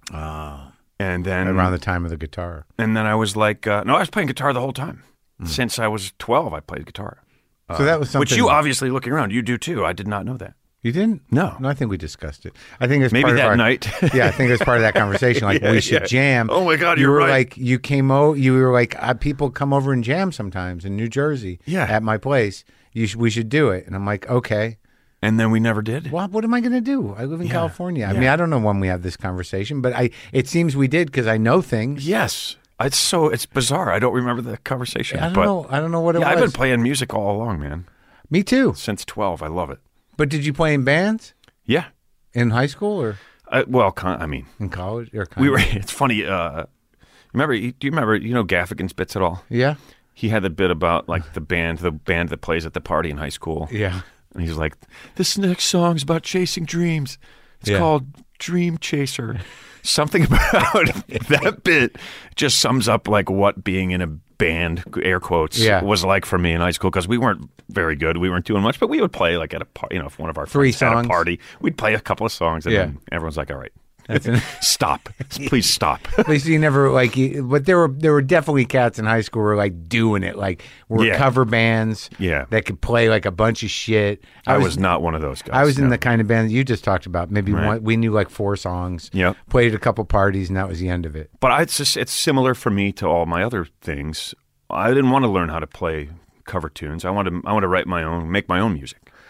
Oh. And then Around the time of the guitar. and then I was like, uh, no, I was playing guitar the whole time. Since I was twelve, I played guitar. So that was something. Which you obviously, looking around, you do too. I did not know that. You didn't? No. No, I think we discussed it. I think it's Maybe part that of our, night. Yeah, I think it was part of that conversation. Like Yeah, we should yeah. jam. Oh my God, you you're were right. like you came over. You were like uh, people come over and jam sometimes in New Jersey. Yeah. at my place. You sh- we should do it. And I'm like, okay. And then we never did. Well, what am I going to do? I live in Yeah, California. I yeah. mean, I don't know when we have this conversation, but I it seems we did because I know things. Yes. It's so it's bizarre. I don't remember the conversation. I don't but know. I don't know what it yeah, was. I've been playing music all along, man. Me too. Since twelve. I love it. But did you play in bands Yeah. in high school or I, well, con- I mean, in college? Or kind we of- were. It's funny. Uh, remember? Do you remember? You know Gaffigan's bits at all? Yeah. He had the bit about like the band, the band that plays at the party in high school. Yeah. And he's like, "This next song's about chasing dreams. It's Yeah. called Dream Chaser." Something about that bit just sums up like what being in a band, air quotes, Yeah. was like for me in high school because we weren't very good. We weren't doing much, but we would play like at a par- you know, if one of our Three friends had songs. a party, we'd play a couple of songs, and Yeah. then everyone's like, "All right, That's an- stop, please stop." At least you never like, you- but there were there were definitely cats in high school who were like doing it, like were Yeah. cover bands, Yeah. that could play like a bunch of shit. I was not one of those guys. I was in no. the kind of band that you just talked about. Maybe Right. one, we knew like four songs. Yep. Played a couple parties, and that was the end of it. But I, it's just, it's similar for me to all my other things. I didn't want to learn how to play cover tunes. I wanted to, I want to write my own, make my own music.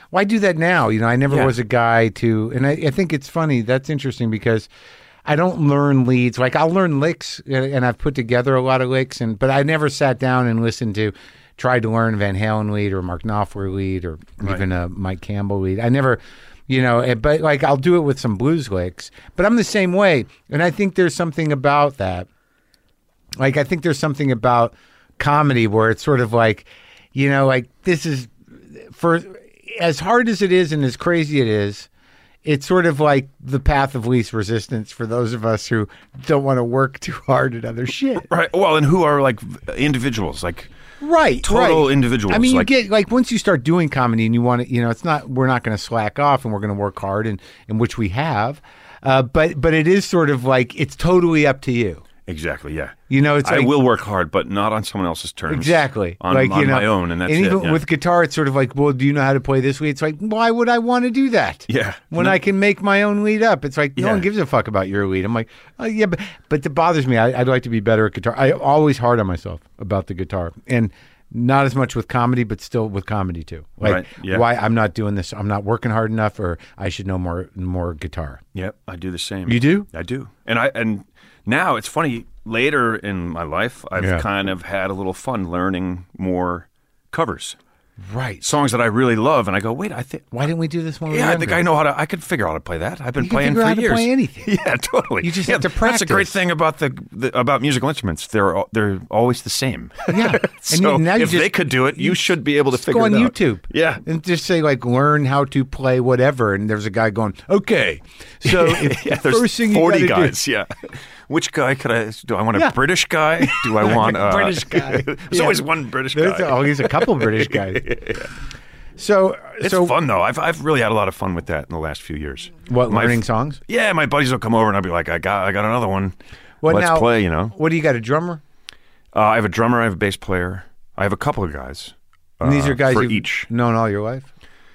Well, I do that now. You know, I never Yeah. was a guy to, and I, I think it's funny. That's interesting because I don't learn leads. Like I'll learn licks, and and I've put together a lot of licks, and but I never sat down and listened to, tried to learn Van Halen lead or Mark Knopfler lead or Right. even a Mike Campbell lead. I never, you know, eh, but like I'll do it with some blues licks. But I'm the same way, and I think there's something about that. Like I think there's something about comedy where it's sort of like, you know, like this is for as hard as it is and as crazy it is. It's sort of like the path of least resistance for those of us who don't want to work too hard at other shit. Right. Well, and who are like individuals, like Right, total right. individuals. I mean, like, you get like once you start doing comedy and you want to, you know, it's not we're not going to slack off and we're going to work hard, and in which we have, uh, but but it is sort of like it's totally up to you. exactly. Yeah. You know, it's I like, will work hard, but not on someone else's terms. Exactly. On, like, on you know, my own, and that's it. even yeah. with guitar, it's sort of like, well, do you know how to play this lead? It's like, why would I want to do that? Yeah. When No. I can make my own lead up. It's like, no Yeah. one gives a fuck about your lead. I'm like, oh, yeah, but, but it bothers me. I, I'd like to be better at guitar. I always hard on myself about the guitar. And not as much with comedy, but still with comedy too. Like, Right, yeah. why I'm not doing this. I'm not working hard enough, or I should know more more guitar. Yep, I do the same. You do? I do. And I and now it's funny, later in my life, I've Yeah. kind of had a little fun learning more covers. Right. Songs that I really love, and I go, wait, I think Why didn't we do this when we were yeah, I think younger? I know how to I could figure out how to play that. I've been You can playing figure for out how to years. play anything. Yeah, totally. You just Yeah, have to That's a great practice. thing about the, the about musical instruments. They're al- they're always the same. Yeah. And so you- now you if just- they could do it, you should be able to Just figure go on it out. YouTube. Yeah. And just say, like, learn how to play whatever. And there's a guy going, okay. So if Yeah, the there's first thing forty you gotta guys. Yeah. Which guy could I? Do I want a Yeah. British guy? Do I want a British guy. There's Yeah. always one British do, there's, guy. oh, he's a couple British guys. So, It's so fun though. I've I've really had a lot of fun with that in the last few years. what, My- learning songs? Yeah, my buddies will come over and I'll be like, I got I got another one. What Let's now, play. You know, What do you got, a drummer? uh, I have a drummer. I have a bass player. I have a couple of guys. And these uh, are guys for you've each. known all your life?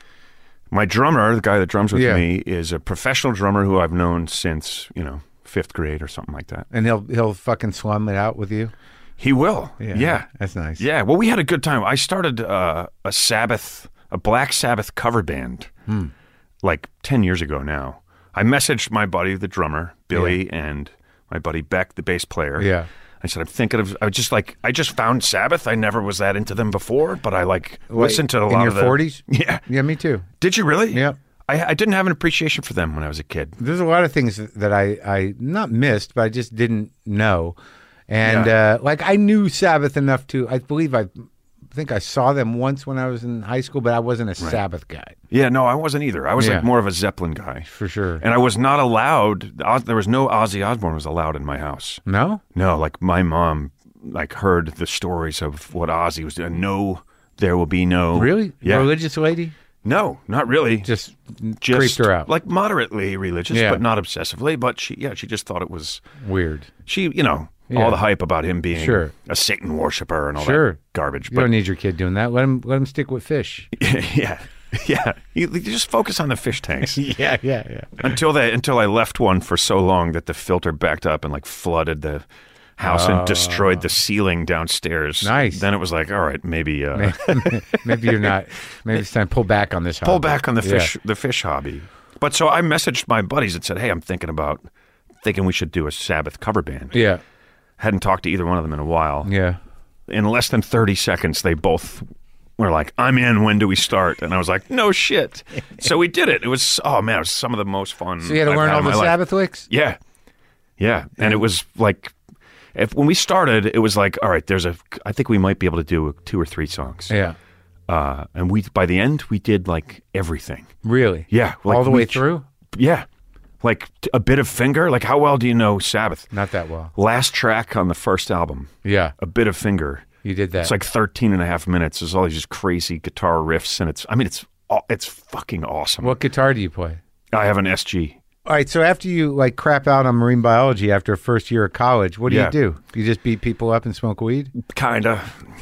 My drummer, the guy that drums with Yeah. me, is a professional drummer who I've known since you know fifth grade or something like that. And he'll he'll fucking slum it out with you? He will. Yeah. That's nice. Yeah, well, we had a good time. I started uh, a Sabbath, a Black Sabbath cover band, Hmm. like ten years ago now. I messaged my buddy, the drummer, Billy, and my buddy Beck, the bass player. Yeah. I said, I'm thinking of, I was just like, I just found Sabbath. I never was that into them before, but I like Wait, listened to a in lot your of the. forties? Yeah. Yeah, me too. Did you really? Yeah. I, I didn't have an appreciation for them when I was a kid. There's a lot of things that I, I not missed, but I just didn't know. And Yeah. uh, like I knew Sabbath enough to, I believe I think I saw them once when I was in high school, but I wasn't a Sabbath guy Yeah, no, I wasn't either. I was Yeah. like more of a Zeppelin guy. for sure. And I was not allowed, Oz- there was no Ozzy Osbourne was allowed in my house. No? No, like my mom, like heard the stories of what Ozzy was doing. No, there will be no. Really? Yeah. Religious lady? No, not really. Just, Just creeped her out. Like moderately religious, Yeah. but not obsessively. But she, yeah, she just thought it was. Weird. She, you know, Yeah. all the hype about him being Sure. a Satan worshiper and all Sure. that garbage. You But don't need your kid doing that. Let him let him stick with fish. yeah, yeah, you, you just focus on the fish tanks. yeah, yeah, yeah. until they until I left one for so long that the filter backed up and like flooded the house and destroyed the ceiling downstairs. Nice. Then it was like, all right, maybe uh, Maybe you're not. Maybe it's time to pull back on this. pull hobby. back on the Yeah. fish the fish hobby. But so I messaged my buddies and said, hey, I'm thinking about thinking we should do a Sabbath cover band. Yeah, Hadn't talked to either one of them in a while. yeah. In less than thirty seconds, they both were like, I'm in. When do we start? And I was like, no shit. So we did it. It was, oh man, it was some of the most fun. So you had to I've learn had all in the my life. Sabbath licks. Yeah. Yeah. And it was like, if when we started, it was like, all right, there's a, I think we might be able to do two or three songs. Yeah, Uh, and we, by the end, we did like everything. really. Yeah. Like all the we way ch- through. Yeah. Like t- a bit of finger. Like, how well do you know Sabbath? Not that well. Last track on the first album, Yeah, A Bit of Finger. you did that. It's like thirteen and a half minutes. There's all these just crazy guitar riffs. And it's, I mean, it's, aw- it's fucking awesome. What guitar do you play? I have an S G. All right, so after you like crap out on marine biology after first year of college, what do Yeah. you do? You just beat people up and smoke weed? Kinda.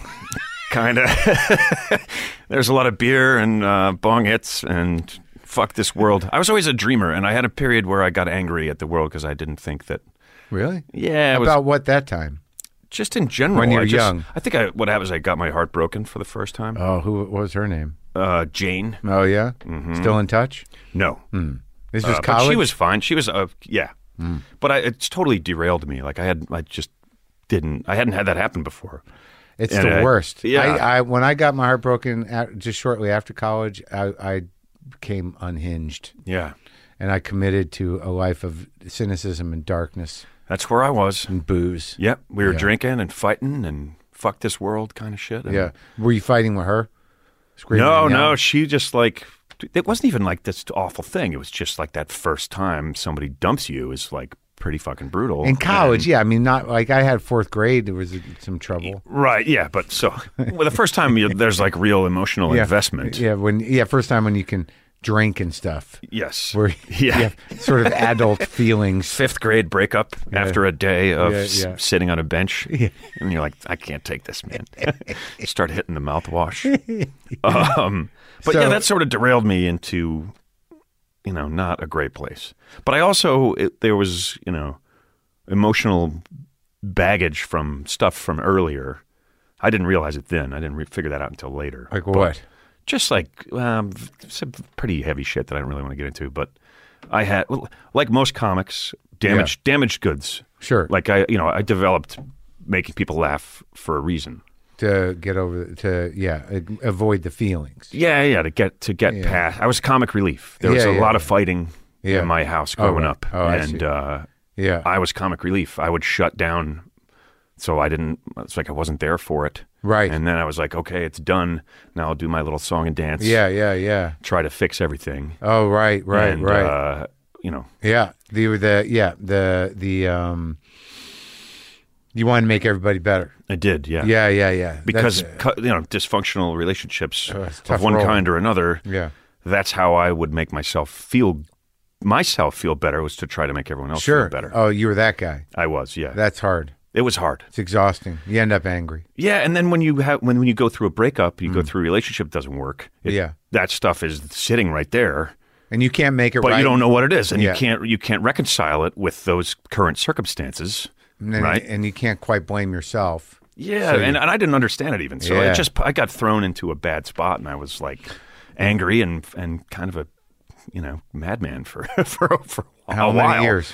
Kinda. There's a lot of beer and uh, bong hits and fuck this world. I was always a dreamer, and I had a period where I got angry at the world because I didn't think that. Really? Yeah, it was About what that time? just in general. When you're I just, young. I think I, what happened is I got my heart broken for the first time. Oh, who what was her name? Uh, Jane. Oh, yeah? Mm-hmm. Still in touch? No. Mm. This was Uh, college? but she was fine. She was, uh, yeah. Mm. But I, it's totally derailed me. Like I had, I just didn't, I hadn't had that happen before. It's And the I- worst. yeah. I, I when I got my heart broken at, just shortly after college, I, I became unhinged, Yeah. and I committed to a life of cynicism and darkness That's where I was. and booze. Yep. We were Yeah. drinking and fighting and fuck this world kind of shit. And Yeah. Were you fighting with her? Screaming No, and no. yelling? She just like, it wasn't even like this awful thing. It was just like that first time somebody dumps you is like pretty fucking brutal. In college, And- yeah. I mean, not like I had fourth grade. There was some trouble. Right. Yeah. But so, well, the first time you, there's like real emotional Yeah. investment. Yeah. When yeah, first time when you can drink and stuff. Yes. Where Yeah. you have sort of adult feelings. Fifth grade breakup after a day of Yeah, s- yeah. sitting on a bench, and you're like, I can't take this, man. You start hitting the mouthwash. um, but So- yeah, that sort of derailed me into, you know, not a great place. But I also it, there was, you know, emotional baggage from stuff from earlier. I didn't realize it then. I didn't re- figure that out until later. Like But- what? Just like um, some pretty heavy shit that I don't really want to get into, but I had, well, like most comics, damaged damaged goods. Sure. Like I, you know, I developed making people laugh for a reason. To get over to yeah, a- avoid the feelings. Yeah, yeah. To get to get Yeah. past, I was comic relief. There was Yeah, a yeah, lot of yeah. fighting Yeah. in my house Oh, growing right. up, Oh, I and see. uh, Yeah. I was comic relief. I would shut down, so I didn't. It's like I wasn't there for it. Right. And then I was like, okay, it's done. Now I'll do my little song and dance. Yeah, yeah, yeah. Try to fix everything. Oh, right, right, and, right. Uh, you know, Yeah, the the yeah the the um. You want to make everybody better. I did. Yeah. Yeah, yeah, yeah. Because That's, uh, cu- you know, dysfunctional relationships Oh, it's a tough of one role. kind or another. yeah, That's how I would make myself feel myself feel better, was to try to make everyone else sure. feel better. Oh, you were that guy. I was, yeah. That's hard. It was hard. It's exhausting. You end up angry. Yeah, and then when you have when, when you go through a breakup, you go through a relationship that doesn't work. It, Mm. Yeah. that stuff is sitting right there, And you can't make it but right. you don't know what it is, and Yeah. you can't you can't reconcile it with those current circumstances, and, then- right? and you can't quite blame yourself. Yeah, So you- and, and I didn't understand it even. So Yeah. it just I got thrown into a bad spot, and I was like angry and and kind of a you know madman for for for a How while. many years?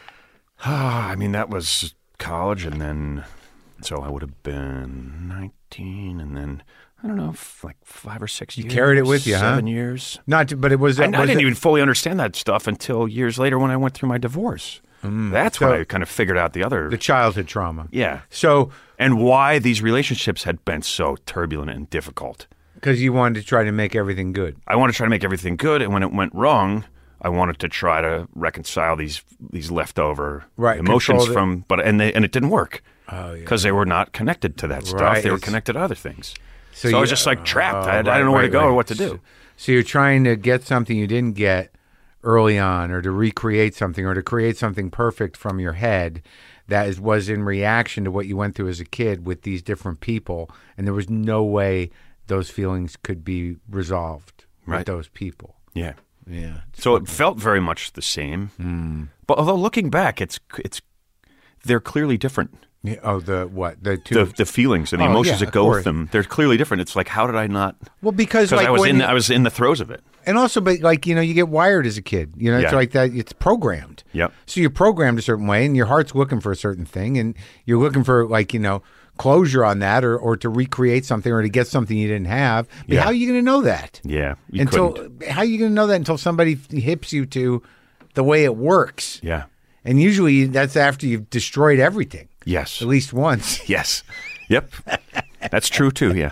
I mean, that was college, and then so I would have been nineteen, and then I don't know, f- like five or six years. carried it with you, huh? Seven years. Not, to, but it was. I, was I didn't it- even fully understand that stuff until years later when I went through my divorce. That's So- when I kind of figured out the other. the childhood trauma. yeah. So, And why these relationships had been so turbulent and difficult. because you wanted to try to make everything good. I wanted to try to make everything good, and when it went wrong, I wanted to try to reconcile these these leftover Right, emotions control the- from, but and they and it didn't work Oh, yeah. because they were not connected to that stuff. Right, They were it's- connected to other things. So So, I you- was just like trapped. Oh, I, I right, didn't know where to right, go right. or what to do. So you're trying to get something you didn't get early on, or to recreate something, or to create something perfect from your head that is, was in reaction to what you went through as a kid with these different people, and there was no way those feelings could be resolved with Right. those people. Yeah. Yeah. So it felt very much the same. Hmm. But although looking back, it's it's they're clearly different. Yeah, oh, the what? The two. The the feelings and the Oh, emotions yeah, that of go course. with them, they're clearly different. It's like, how did I not? well, because Because like I was when in you- I was in the throes of it. and also, but like you know, you get wired as a kid. You know, it's Yeah. like that. It's programmed. Yep. So you're programmed a certain way, and your heart's looking for a certain thing, and you're looking for like you know closure on that, or or to recreate something, or to get something you didn't have. But Yeah. how are you going to know that Yeah. You until? couldn't. How are you going to know that until somebody hips you to the way it works? Yeah. And usually that's after you've destroyed everything Yes. at least once. Yes. Yep. That's true too. Yeah.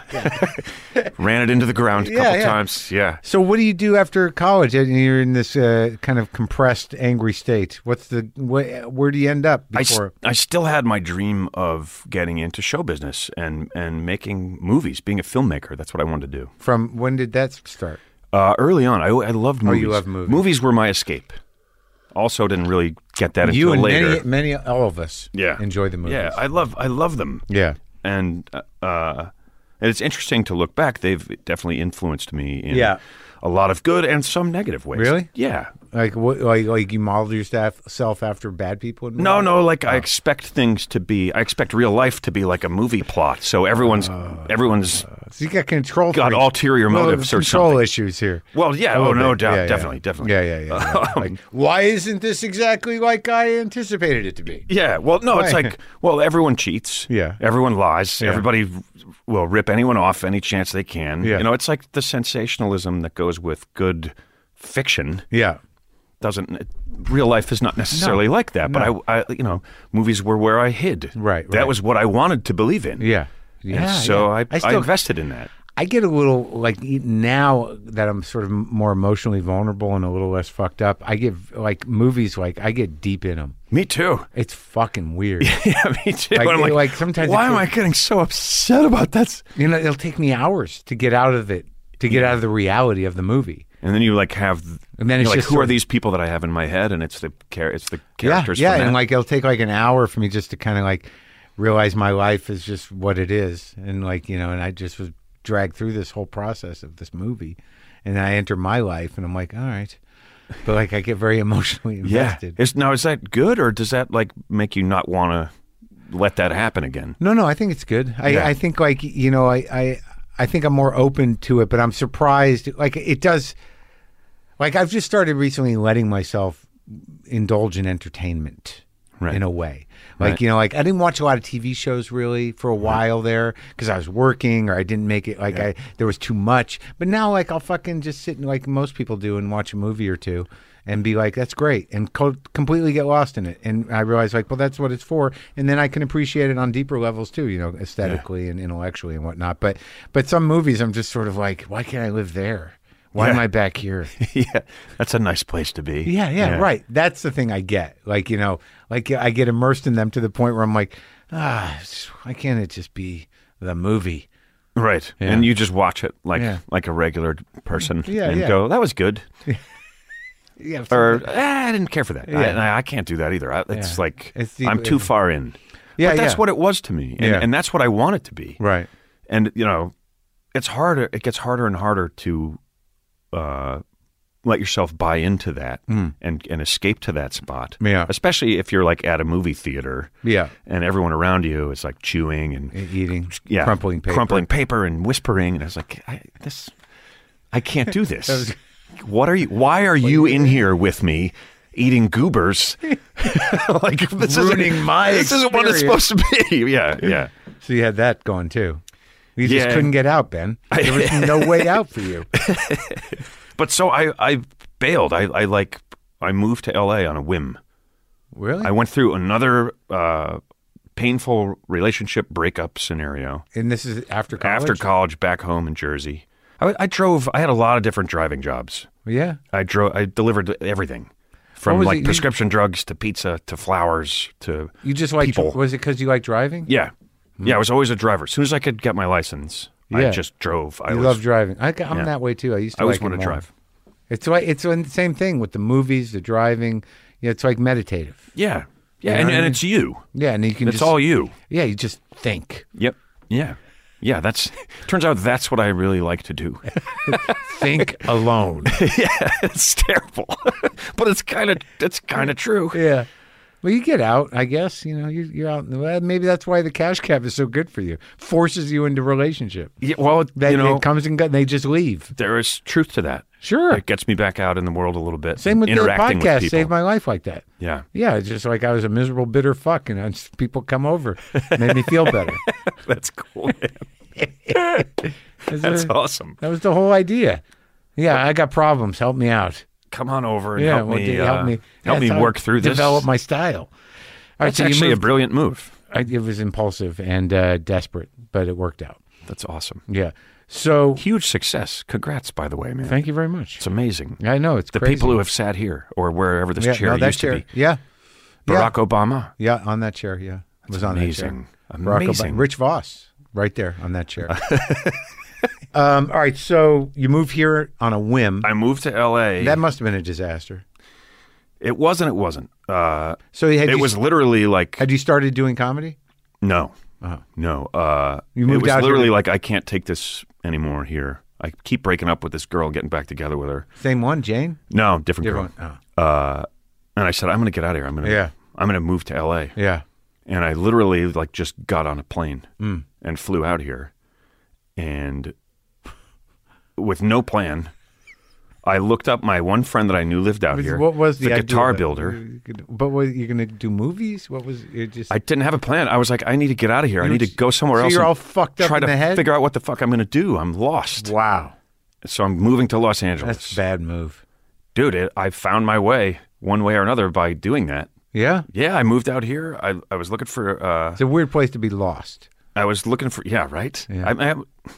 Ran it into the ground a Yeah, couple yeah. times. Yeah. So what do you do after college? And you're in this uh, kind of compressed, angry state. What's the wh- where do you end up I, s- before? I still had my dream of getting into show business and, and making movies, being a filmmaker. That's what I wanted to do. From when did that start? Uh, early on, I, I loved movies. Oh, you love movies. Movies were my escape. Also, didn't really get that You until and later. many, many, all of us, yeah, enjoy the movies. Yeah, I love, I love them. yeah. and uh, and it's interesting to look back. They've definitely influenced me in Yeah. a lot of good and some negative ways. Really? Yeah. Like what? Like, like you model yourself after bad people? In No, no. Like oh. I expect things to be. I expect real life to be like a movie plot. So everyone's uh, everyone's. Uh, so you got control. Got freak. ulterior well, motives or control something. issues here. Well, yeah. Oh, no doubt. Yeah, definitely, yeah. definitely. Yeah, yeah, yeah. yeah. Um, like, why isn't this exactly like I anticipated it to be? Yeah. Well, no. Why? It's like, well, everyone cheats. Yeah. Everyone lies. Yeah. Everybody will rip anyone off any chance they can. Yeah. You know, it's like the sensationalism that goes with good fiction. Yeah. Doesn't real life is not necessarily no, like that, no. but I, I, you know, movies were where I hid. Right, right. That was what I wanted to believe in. Yeah, yeah. And so yeah. I, I, still, I invested in that. I get a little like now that I'm sort of more emotionally vulnerable and a little less fucked up. I get like movies like I get deep in them. Me too. It's fucking weird. Yeah, me too. Like, I'm like, like sometimes why am I getting so upset about that? You know, it'll take me hours to get out of it, to get yeah. out of the reality of the movie. And then you like have, and then it's like, just who are of, these people that I have in my head? And it's the char- it's the characters. Yeah, yeah, from and that. like it'll take like an hour for me just to kind of like realize my life is just what it is, and like you know, and I just was dragged through this whole process of this movie, and I enter my life, and I'm like, all right, but like I get very emotionally invested. Yeah. Is, now is that good, or does that like make you not want to let that happen again? No, no, I think it's good. I, yeah. I think like you know, I, I I think I'm more open to it, but I'm surprised. Like it does. Like I've just started recently letting myself indulge in entertainment right. in a way. Like, right. you know, like I didn't watch a lot of T V shows really for a right. while there because I was working or I didn't make it like yeah. I, there was too much. But now like I'll fucking just sit and like most people do and watch a movie or two and be like, that's great. And co- completely get lost in it. And I realize like, well, that's what it's for. And then I can appreciate it on deeper levels too, you know, aesthetically yeah. and intellectually and whatnot. But, but some movies I'm just sort of like, why can't I live there? Why yeah. am I back here? yeah, that's a nice place to be. Yeah, yeah, yeah, right. That's the thing I get. Like, you know, like I get immersed in them to the point where I'm like, ah, why can't it just be the movie? Right. Yeah. And you just watch it like yeah. like a regular person yeah, and yeah. go, that was good. yeah, or, ah, I didn't care for that. Yeah. I, I can't do that either. I, it's yeah. like, it's the, I'm too far in. Yeah, but that's yeah. what it was to me. And, yeah. and that's what I want it to be. Right. And, you know, it's harder. It gets harder and harder to uh, let yourself buy into that mm. and, and escape to that spot. Yeah. Especially if you're like at a movie theater. Yeah. And everyone around you is like chewing and eating, yeah, crumpling paper. Crumpling paper and whispering. And I was like, I, this, I can't do this. was... What are you, why are you in here with me eating goobers? like, this ruining isn't, my This isn't what it's supposed to be. Yeah, yeah. So you had that going too. You just yeah. couldn't get out, Ben. There was no way out for you. But so I, I bailed. I, I like I moved to L A on a whim. Really? I went through another uh, painful relationship breakup scenario. And this is after college? After college, back home in Jersey. I, I drove. I had a lot of different driving jobs. Yeah. I drove. I delivered everything, from like it? prescription you, drugs to pizza to flowers to you just like people. Was it because you like driving? Yeah, yeah. I was always a driver. As soon as I could get my license, yeah. I just drove. I you was, love driving. I, I'm yeah. that way too. I used to. I always like want to drive. It's like it's the same thing with the movies, the driving. Yeah, it's like meditative. Yeah, yeah, you and, know and I mean? it's you. Yeah, and you can. It's just, all you. Yeah, you just think. Yep. Yeah. Yeah, that's turns out that's what I really like to do. Think alone. Yeah, it's terrible. But it's kind of it's kind of true. Yeah. Well, you get out, I guess. You know, you're, you're out. Well, maybe that's why the cash cab is so good for you. Forces you into relationship. Yeah, well, They, you know, it comes and goes, and they just leave. there is truth to that. Sure. It gets me back out in the world a little bit. Same with the interacting podcast. with people. Saved my life like that. Yeah. Yeah, it's just like I was a miserable, bitter fuck, and I just, people come over. Made me feel better. That's cool, man. That's a, awesome. That was the whole idea. Yeah, I got problems. Help me out. Come on over and Yeah, help, well, me, d- uh, help me. help Yeah, me so work through this. Develop my style. All right, That's so you actually moved- a brilliant move. I, it was impulsive and uh, desperate, but it worked out. That's awesome. Yeah. So Huge success. Congrats, by the way, man. thank you very much. It's amazing. I know it's The crazy. people who have sat here or wherever this yeah, chair no, that used chair. to be. Yeah. Barack Obama. Yeah, on that chair. Yeah, it was on amazing. that chair. Barack Amazing. Obama. Rich Voss, right there on that chair. um, all right, so you moved here on a whim. I moved to L A. That must have been a disaster. It wasn't. It wasn't. Uh, So had it you, was literally like Had you started doing comedy? no, Uh-huh. no. Uh, You moved it was out here literally to- like I can't take this anymore here. I keep breaking up with this girl, getting back together with her. Same one, Jane? No, different, Different girl. one. Oh. Uh, and I said, I'm going to get out of here. I'm going to, Yeah. I'm going to move to L A. Yeah. And I literally like just got on a plane Mm. and flew out here. And with no plan, I looked up my one friend that I knew lived out here. What was the, the idea guitar of it? builder? But what, you're going to do movies? What was it? Just I didn't have a plan. I was like, I need to get out of here. I need to go somewhere so else. You're and all fucked up try in to the head. figure out what the fuck I'm going to do. I'm lost. Wow, So I'm moving to Los Angeles. that's a bad move. Dude, it, I found my way one way or another by doing that. Yeah, Yeah, I moved out here. I I was looking for. Uh, it's a weird place to be lost. I was looking for. Yeah, right. Yeah. I, I,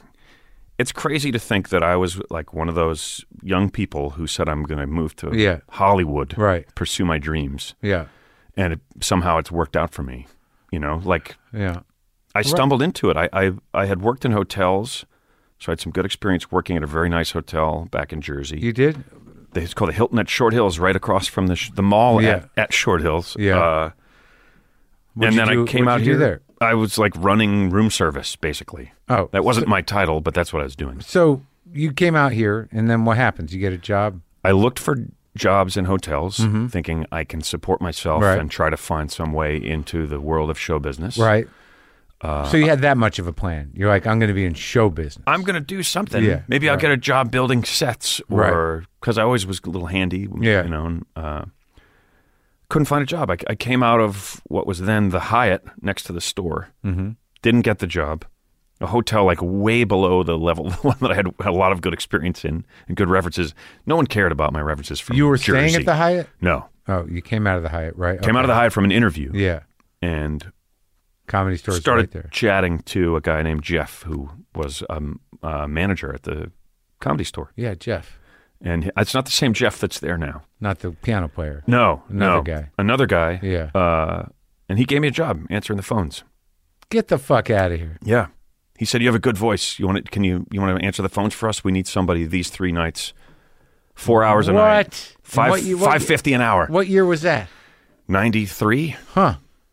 it's crazy to think that I was like one of those young people who said I'm going to move to Yeah. Hollywood, Right. pursue my dreams, Yeah, and it, somehow it's worked out for me. You know, like yeah, I stumbled into it. I, I I had worked in hotels, so I had some good experience working at a very nice hotel back in Jersey. you did. It's called the Hilton at Short Hills, right across from the sh- the mall Yeah. at, at Short Hills. Yeah. Uh, What'd and you then do- I came what'd out you do here. there? I was like running room service, basically. Oh, That wasn't my title, but that's what I was doing. so you came out here, and then what happens? You get a job. I looked for jobs in hotels, thinking I can support myself Mm-hmm. Right. and try to find some way into the world of show business. Right. Uh, so you had that much of a plan. You're like, I'm going to be in show business. I'm going to do something. Yeah, Maybe I'll right. get a job building sets, or because I always was a little handy. Yeah. you know. And, uh, couldn't find a job. I, I came out of what was then the Hyatt next to the store. Mm-hmm. Didn't get the job. A hotel like way below the level, the one that I had, had a lot of good experience in and good references. No one cared about my references from You were Jersey. staying at the Hyatt? No, Oh, you came out of the Hyatt, right? came out of the Hyatt from an interview Yeah. and Comedy Store is started right there. chatting to a guy named Jeff, who was um, a manager at the Comedy Store. Yeah, Jeff. And it's not the same Jeff that's there now. Not the piano player. No, Another no. guy. Another guy. Yeah. Uh, and he gave me a job answering the phones. Get the fuck out of here. Yeah. He said, "You have a good voice. You want to, Can you you want to answer the phones for us? We need somebody these three nights, four hours a night, What? five What you- what- five fifty an hour, What year was that? ninety three." Huh.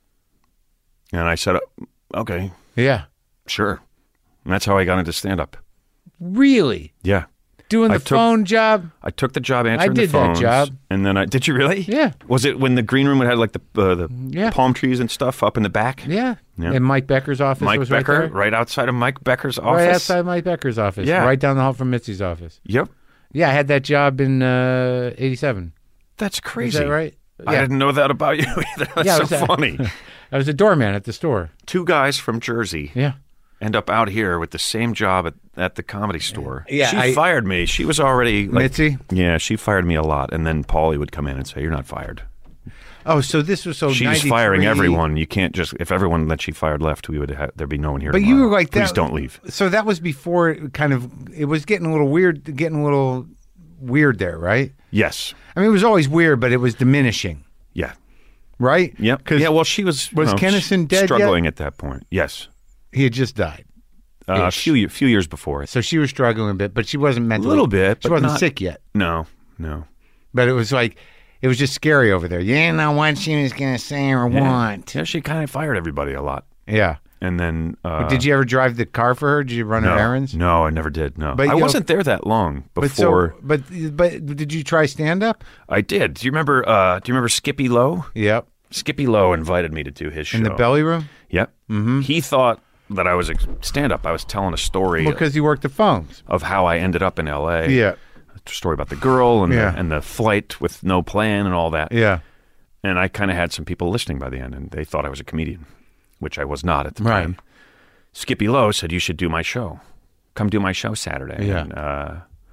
And I said, "Okay, Yeah. sure." And that's how I got into stand up. Really? Yeah. Doing I the took- phone job? I took the job answering did the that phones. job. And then I did you really? Yeah. Was it when the green room had like the uh, the Yeah. palm trees and stuff up in the back? Yeah. Yeah. And Mike Becker's office Mike was Becker, right there? right outside of Mike Becker's office. Right outside Mike Becker's office. Yeah. Right down the hall from Mitzi's office. Yep. Yeah, I had that job in uh, eighty-seven. That's Is crazy. that right? I Yeah. didn't know that about you either. That's Yeah, I so was, uh, funny. I was a doorman at the store. Two guys from Jersey Yeah. end up out here with the same job at, at the Comedy Store. Yeah, she I- fired me. She was already like, Mitzi? Yeah, she fired me a lot, and then Paulie would come in and say, "You're not fired." Oh, so this was so She's ninety-three. firing everyone. You can't just if everyone that she fired left, we would ha- there'd be no one here. But you tomorrow. were like Please that. don't leave. So that was before it kind of, it was getting a little weird, getting a little weird there, right? Yes. I mean, it was always weird, but it was diminishing, Yeah. right? Yep. 'Cause Yeah. Well, she was you was know, Kennison s- dead yet? struggling at that point. Yes. he had just died. Uh, a Ish. few ye- few years before. So she was struggling a bit, but she wasn't mentally. A little bit, She but wasn't not- sick yet. No. No. But it was like, it was just scary over there. You didn't know what she was going to say or Yeah. want. Yeah. She kind of fired everybody a lot, Yeah. and then. Uh, Did you ever drive the car for her? Did you run no, her errands? No, I never did. No, But I you- wasn't there that long But before so, but but did you try stand up? I did. Do you remember? Uh, do you remember Skippy Lowe? Yep. Skippy Lowe invited me to do his show In the belly room? Yep. Mm-hmm. He thought that I was a stand-up. I was telling a story Because you worked the phones. of how I ended up in L A. Yeah. A story about the girl and Yeah. the, and the flight with no plan and all that. Yeah. And I kind of had some people listening by the end, and they thought I was a comedian, which I was not at the Right. time. Skippy Lowe said, "You should do my show. Come do my show Saturday." Yeah. And, uh,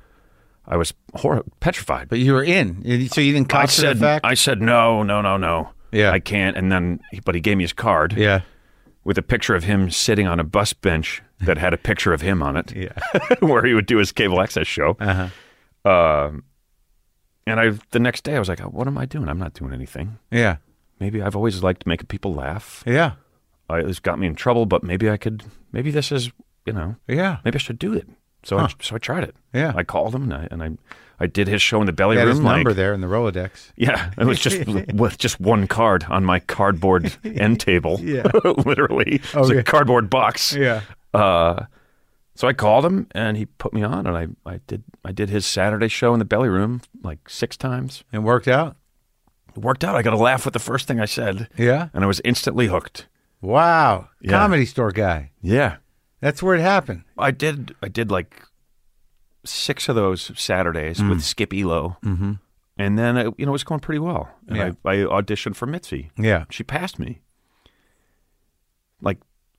I was hor- petrified. But you were in. So you didn't I cop to the said, fact? I said, no, no, no, no. Yeah. I can't. And then, but he gave me his card yeah. with a picture of him sitting on a bus bench that had a picture of him on it, Yeah. where he would do his cable access show. Uh-huh. Um, and I, the next day, I was like, what am I doing? I'm not doing anything. Yeah. Maybe I've always liked making people laugh. Yeah. I, it's got me in trouble, but maybe I could, maybe this is, you know, Yeah. maybe I should do it. So, I, so I tried it. Yeah. I called him and I, and I, I did his show in the belly He had room. his number like, there in the Rolodex. Yeah, it was just with just one card on my cardboard end table. Yeah. Literally, it Oh, was yeah. a cardboard box. Yeah. Uh, So I called him, and he put me on, and I, I did I did his Saturday show in the Belly Room like six times. It worked out? It worked out. I got a laugh with the first thing I said. Yeah? And I was instantly hooked. Wow. Yeah. Comedy Store guy. Yeah. That's where it happened. I did I did like six of those Saturdays Mm. with Skip Elo. Mm-hmm. And then, it, you know, it was going pretty well. And Yeah. I, I auditioned for Mitzi. Yeah. She passed me. Like,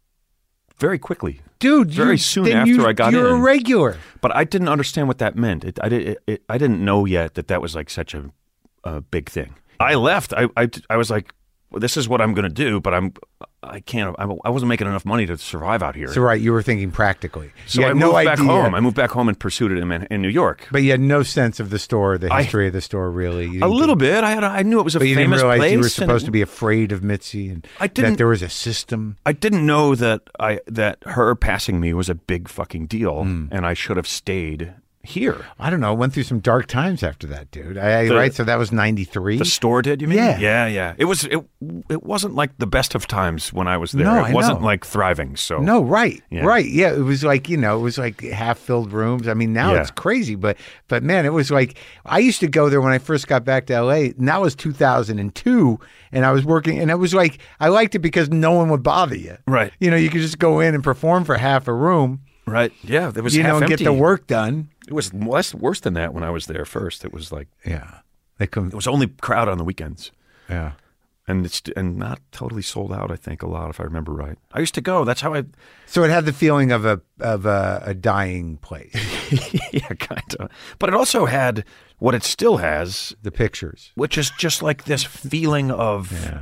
very quickly. Dude, Very you, soon then after you, I got you're in. a regular. But I didn't understand what that meant. It, I, did, it, it, I didn't know yet that that was like such a, a big thing. I left. I, I, I was like, well, this is what I'm going to do, but I'm, I can't, I, I wasn't making enough money to survive out here. So, right, you were thinking practically. So you I had moved no back idea, home. I moved back home and pursued it in, Man- in New York. But you had no sense of the store, the I- history of the store, really. You A didn't little get- bit. I had. A, I knew it was a But you didn't famous realize place. you were and supposed it- to be afraid of Mitzi and I didn't- that there was a system. I didn't know that I that her passing me was a big fucking deal, Hmm. and I should have stayed here. I don't know. I went through some dark times after that, dude. I, The- right? So that was ninety-three. The store did, you mean? Yeah. yeah, yeah. It was. It it wasn't like the best of times when I was there. No, it I wasn't know. like thriving. So No, right, Yeah. right, yeah. It was like you know, it was like half-filled rooms. I mean, now Yeah. it's crazy, but but man, it was like I used to go there when I first got back to L A. And that was two thousand two, and I was working, and it was like I liked it because no one would bother you. Right. You know, you could just go in and perform for half a room. right, yeah. There was You half know, and empty. get the work done. It was less worse than that when I was there first. It was like Yeah, they come. it was only crowd on the weekends. Yeah. And it's and not totally sold out. I think a lot, if I remember right. I used to go. That's how I. So it had the feeling of a of a, a dying place. yeah, kind of. But it also had what it still has, The pictures. which is just like this feeling of Yeah.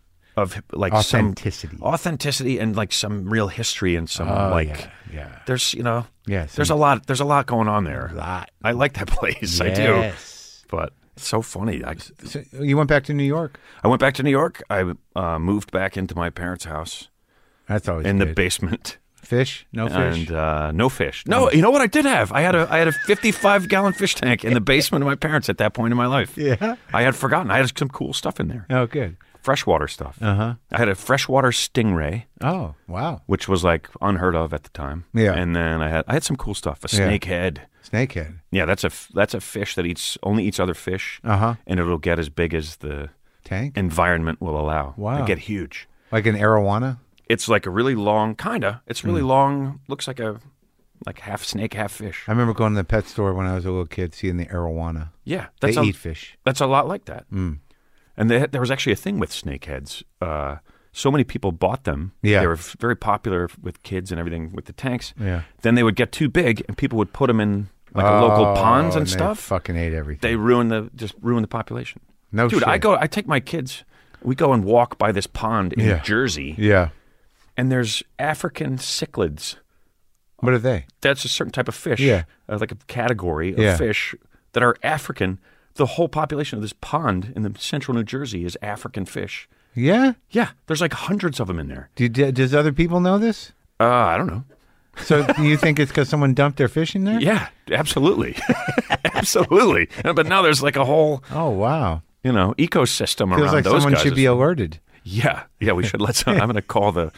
of like Authenticity. some authenticity and like some real history and some Oh, like yeah, yeah. there's you know Yes. there's a lot there's a lot going on there. A lot. I like that place. I do. Yes. But it's so funny. I So you went back to New York. I went back to New York. I uh, moved back into my parents' house That's always in the good. basement. Fish? No fish? And uh, no fish. No, you know what I did have? I had a I had a fifty-five gallon fish tank in the basement of my parents at that point in my life. Yeah. I had forgotten. I had some cool stuff in there. Oh, good. Freshwater stuff. Uh-huh. I had a freshwater stingray, Oh, wow. which was like unheard of at the time. Yeah. And then I had I had some cool stuff. A Yeah. snakehead. Snakehead. Yeah, that's a f- that's a fish that eats only eats other fish. Uh-huh. And it'll get as big as the Tank? environment will allow. Wow. It'll get huge. Like an arowana? It's like a really long, kinda. It's really long. Looks like a like half snake, half fish. I remember going to the pet store when I was a little kid, seeing the arowana. Yeah, They that's a, eat fish. That's a lot like that. Mm. And they, there was actually a thing with snakeheads. Uh, so many people bought them. Yeah. They were f- very popular with kids and everything with the tanks. Yeah. Then they would get too big, and people would put them in like a local Oh, ponds and they stuff. fucking ate everything. They ruin the just ruin the population. No Dude, shit. I go. I take my kids. We go and walk by this pond in Yeah. Jersey, Yeah. and there's African cichlids. What are they? That's a certain type of fish. Yeah. Uh, like a category of Yeah. fish that are African. The whole population of this pond in the central New Jersey is African fish. Yeah? Yeah, there's like hundreds of them in there. Do, do, does other people know this? Uh, I don't know. So do you think it's because someone dumped their fish in there? Yeah, absolutely, absolutely. But now there's like a whole, Oh, wow. you know, ecosystem Feels around like those someone guys. should be alerted. Yeah, yeah. We should let some. I'm going to call the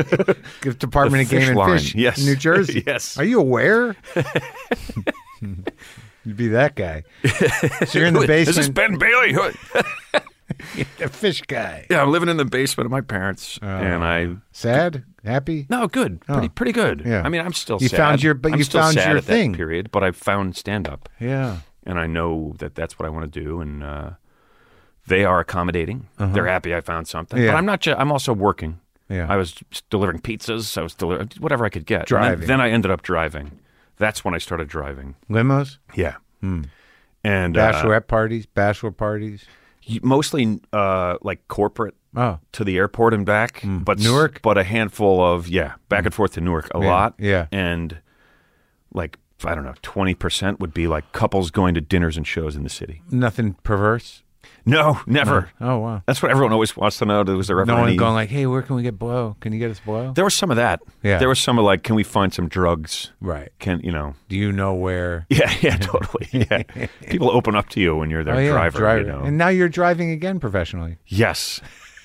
Department The of Game fish and line. Fish Yes. in New Jersey. Yes. Are you aware? You'd be that guy. So you're in the Is this basement. Ben Bailey? Who- The fish guy. yeah, I'm living in the basement of my parents, and I. Sad? Happy? No, good. Pretty, pretty good. Yeah. I mean, I'm still You sad. found your- but I'm you still found sad your at that thing. period, but I found stand up. Yeah. And I know that that's what I want to do, and uh, they are accommodating. They're happy I found something, Uh-huh. Yeah. but I'm not. Ju- I'm also working. Yeah. I was just delivering pizzas. I was delivering whatever I could get. And Driving. then, then I ended up driving. That's when I started driving. Limos? Yeah. And uh, Bachelorette parties? Bachelor parties? y- mostly uh, like corporate Oh. to the airport and back, but s- Newark? but a handful of yeah, back and forth to Newark a Yeah, lot. yeah. and like I don't know, twenty percent would be like couples going to dinners and shows in the city. Nothing perverse? No, never. Oh, wow. That's what everyone always wants to know. Was there ever No one any? going like, hey, where can we get blow? Can you get us blow? There was some of that. Yeah. There was some of like, can we find some drugs? Right. Can you know? Do you know where? Yeah, yeah, totally. Yeah, people open up to you when you're their Oh, yeah, driver. driver. You know? And now you're driving again professionally. yes,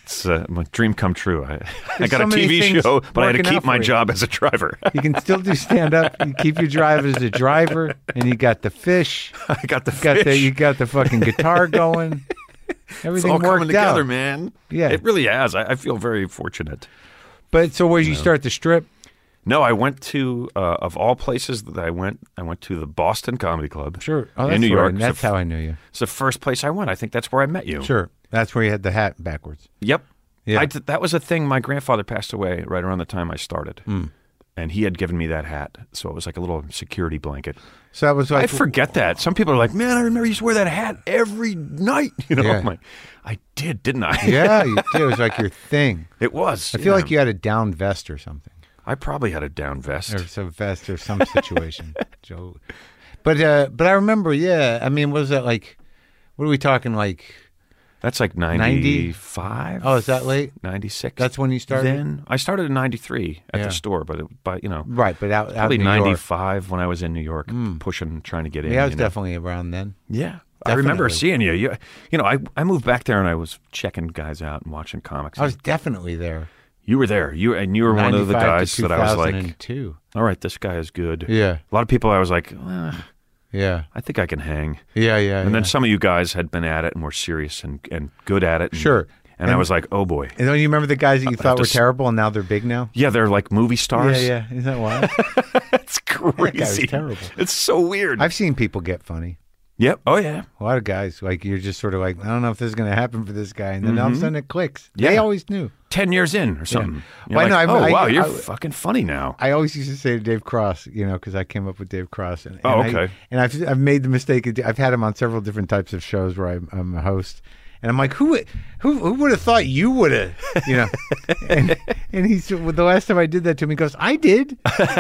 It's uh, my dream come true. I, I got so a many T V things show, but I had to working keep out my for you. job as a driver. You can still do stand up. You keep your drive as a driver, and you got the fish. I got the You got fish. the you got the fucking guitar going. It's Everything all worked coming together, out. man. Yeah. It really has. I, I feel very fortunate. But so where did you start the strip? No, I went to uh, of all places that I went. I went to the Boston Comedy Club. Sure. Oh, that's in New right. York. And It's that's the, how I knew you. It's the first place I went. I think that's where I met you. Sure. That's where you had the hat backwards. Yep. Yeah. I did, that was a thing. My grandfather passed away right around the time I started, Mm. and he had given me that hat, so it was like a little security blanket. So that was like I forget that. Some people are like, "Man, I remember you used to wear that hat every night." You know, Yeah. I'm like, I did, didn't I? Yeah, you did. It was like your thing. It was. I feel like you had a down vest or something. I probably had a down vest. Or some vest or some situation. Joe. But uh, but I remember, yeah. I mean, was that like, what are we talking like? That's like ninety-five. Oh, is that late? ninety-six. That's when you started? Then I started in ninety-three at Yeah. the store, but it, but you know, Right, but out, out probably in New York. ninety-five when I was in New York, pushing, trying to get in. Yeah, I was you know? definitely around then. Yeah. I remember Definitely. seeing you. You, you know, I, I moved back there and I was checking guys out and watching comics. I was definitely there. You were there. You and you were one of the ninety-five guys to that I was like, two thousand two. all right, this guy is good. Yeah, A lot of people I was like, eh, yeah, I think I can hang. yeah, yeah. And then yeah. some of you guys had been at it and were serious and, and good at it. And, Sure. And, I And- was like, oh boy. And don't you remember the guys that you I thought have to were s- terrible and now they're big now? Yeah, they're like movie stars. Yeah, yeah. Isn't that wild? It's crazy. guy was terrible. It's so weird. I've seen people get funny. Yep. Oh, yeah. A lot of guys, like you're just sort of like, I don't know if this is going to happen for this guy, and then all of a sudden it clicks. Yeah. They always knew. Ten years in or something. You're Well, I like, know, I- oh, I- wow, you're I- fucking funny now. I always used to say to Dave Cross, you know, because I came up with Dave Cross. And, and Oh, I- okay. and I've I've made the mistake. Of, I've had him on several different types of shows where I'm, I'm a host, and I'm like, who would- who who would have thought you would have, you know? and and he's well, the last time I did that to him, he goes, I did.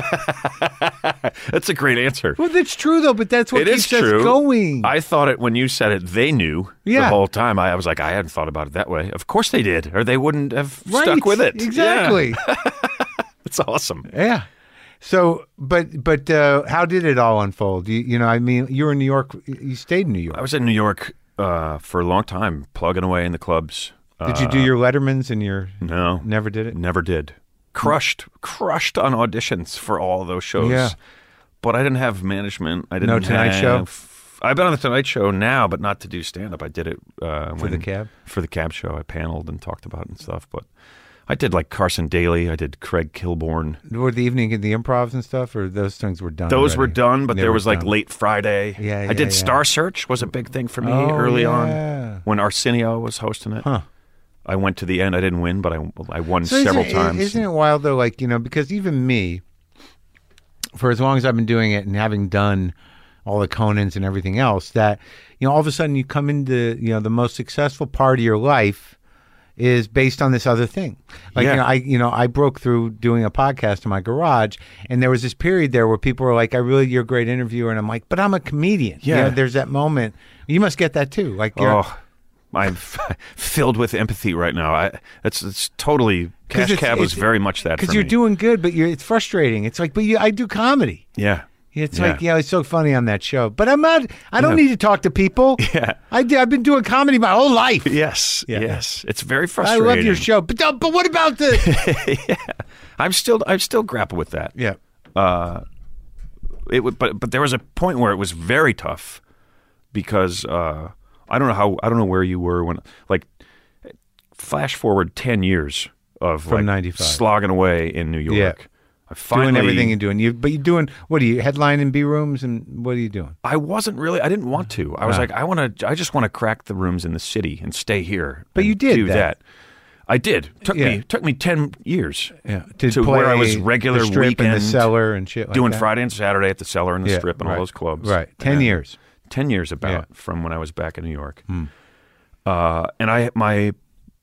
That's a great answer. Well, that's true though, but that's what It keeps is true. us going. I thought it when you said it, they knew the Yeah. whole time. I, I was like, I hadn't thought about it that way. Of course they did, or they wouldn't have right, stuck with it. exactly. Yeah. It's awesome. Yeah. So, but but uh, how did it all unfold? You, you know, I mean, you were in New York. You stayed in New York. I was in New York uh, for a long time, plugging away in the clubs. Did you do your Lettermans and your? No, Never did it. never did. Crushed, crushed on auditions for all those shows. Yeah. But I didn't have management. I didn't No Tonight Show? have, I've been on the Tonight Show now, but not to do stand up. I did it uh, For when, the cab? For the cab show. I paneled and talked about it and stuff. But I did like Carson Daly. I did Craig Kilborn. Were the evening and the improvs and stuff, or those things were done? Those already? were done, but They there were was like done. late Friday. Yeah, I yeah, did yeah. Star Search was a big thing for me Oh, early yeah. on when Arsenio was hosting it. Huh. I went to the end. I didn't win, but I I won So several isn't, times. Isn't it wild though? Like, you know, because even me, for as long as I've been doing it and having done all the Conans and everything else, that, you know, all of a sudden you come into, you know, the most successful part of your life is based on this other thing. Like, Yeah. you know, I, you know, I broke through doing a podcast in my garage, and there was this period there where people were like, I really, you're a great interviewer. And I'm like, but I'm a comedian. You Yeah. know, there's that moment. You must get that too. Like, you're, Oh, I'm f- filled with empathy right now. I it's it's totally 'Cause Cash it's- Cab was it's- very much that because for you're me. doing good, but you're, it's frustrating. It's like, but you, I do comedy. yeah. It's Yeah. like, yeah, it's so funny on that show. But I'm not, I don't Yeah. need to talk to people. Yeah. I do, I've been doing comedy my whole life. Yes. Yeah. Yes. It's very I frustrating. love your show. But don't- but what about the. yeah. I'm still I'm still grapple with that. Yeah. It would, but but there was a point where it was very tough because uh, I don't know how I don't know where you were when like flash forward ten years of From like ninety-five. slogging away in New York. Yeah. I finally Doing everything you're doing. You, but you're doing, what are you, headlining B rooms and what are you doing? I wasn't really. I didn't want to. I was Ah. like, I want to. I just want to crack the rooms in the city and stay here. But and you did do that. I did. Took Yeah. me took me ten years. Yeah. To where I was regular the strip and the weekend, cellar and shit like doing that? Friday and Saturday at the Cellar and the Yeah, Strip and right. all those clubs. Right. Ten And years. Ten years about Yeah. Hmm. from when I was back in New York. Uh, and I my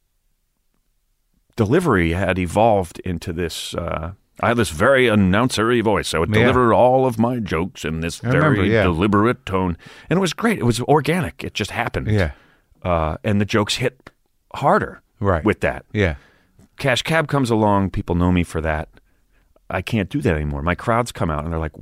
delivery had evolved into this. Uh, I had this very announcery voice. I would Yeah. deliver all of my jokes in this I very remember, yeah. deliberate tone, and it was great. It was organic. It just happened. Yeah. Uh, and the jokes hit harder. Right. With that, Yeah. Cash Cab comes along. People know me for that. I can't do that anymore. My crowds come out and they're like,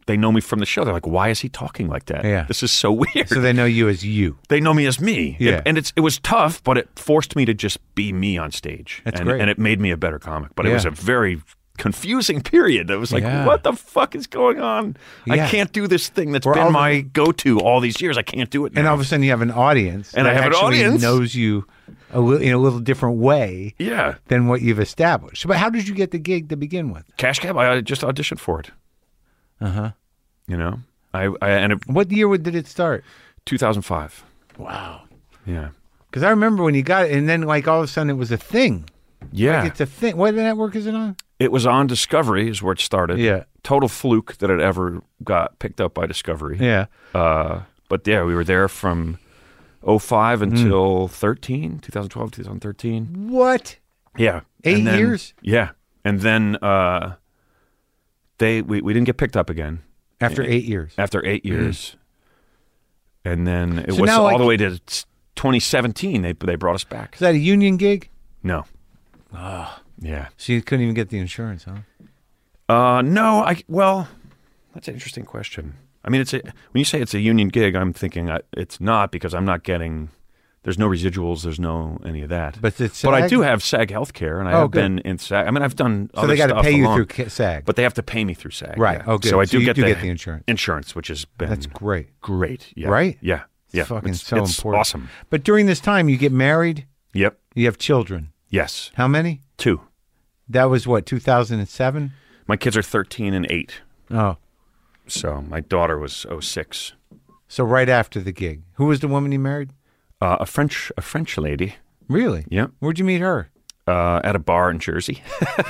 they know me from the show. They're like, why is he talking like that? Yeah. This is so weird. So they know you as you. They know me as me. Yeah. It- and it's it was tough, but it forced me to just be me on stage. That's and, great. And it made me a better comic. But it Yeah. was a very confusing period. It was like, Yeah. what the fuck is going on? Yeah. I can't do this thing that's We're all been the- my go-to all these years. I can't do it now. And all of a sudden you have an audience And that I have an actually audience. knows you a li- in a little different way yeah. than what you've established. But how did you get the gig to begin with? Cash Cab, I just auditioned for it. Uh-huh. You know? I, I and it, What year would- did it start? two thousand five. Wow. Yeah. Because I remember when you got it, and then like all of a sudden it was a thing. Yeah. Like it's a thing. What network is it on? It was on Discovery is where it started. Yeah. Total fluke that it ever got picked up by Discovery. Yeah. Uh, but yeah, we were there from oh five Mm. until thirteen, twenty twelve, twenty thirteen. What? Yeah. Eight And then- years? Yeah. And then uh, they we, we didn't get picked up again After eight years. after eight years. And then it So was now, all like- the way to twenty seventeen. They they brought us back. Is that a union gig? No. Yeah. So you couldn't even get the insurance, huh? Uh, no, I well, that's an interesting question. I mean, it's a, when you say it's a union gig, I'm thinking I, it's not because I'm not getting. There's no residuals. There's no any of that. But it's but I SAG? do have SAG healthcare, and I Oh, have good. been in SAG. I mean, I've done. So other they got to stuff pay you along, through K- SAG. but they have to pay me through SAG. Right. yeah. Oh, good. So I So do you get do the get the insurance. Insurance, which has been That's great. great. Yeah. Right? Yeah. Yeah. It's fucking it's, so it's important. Awesome. But during this time, you get married, Yep. you have children. Yes. How many? Two. That was what, two thousand seven? My kids are thirteen and eight. Oh, So my daughter was oh six. so right after the gig. Who was the woman you married? Uh, a French a French lady. Really? Yeah. Where'd you meet her? Uh, at a bar in Jersey,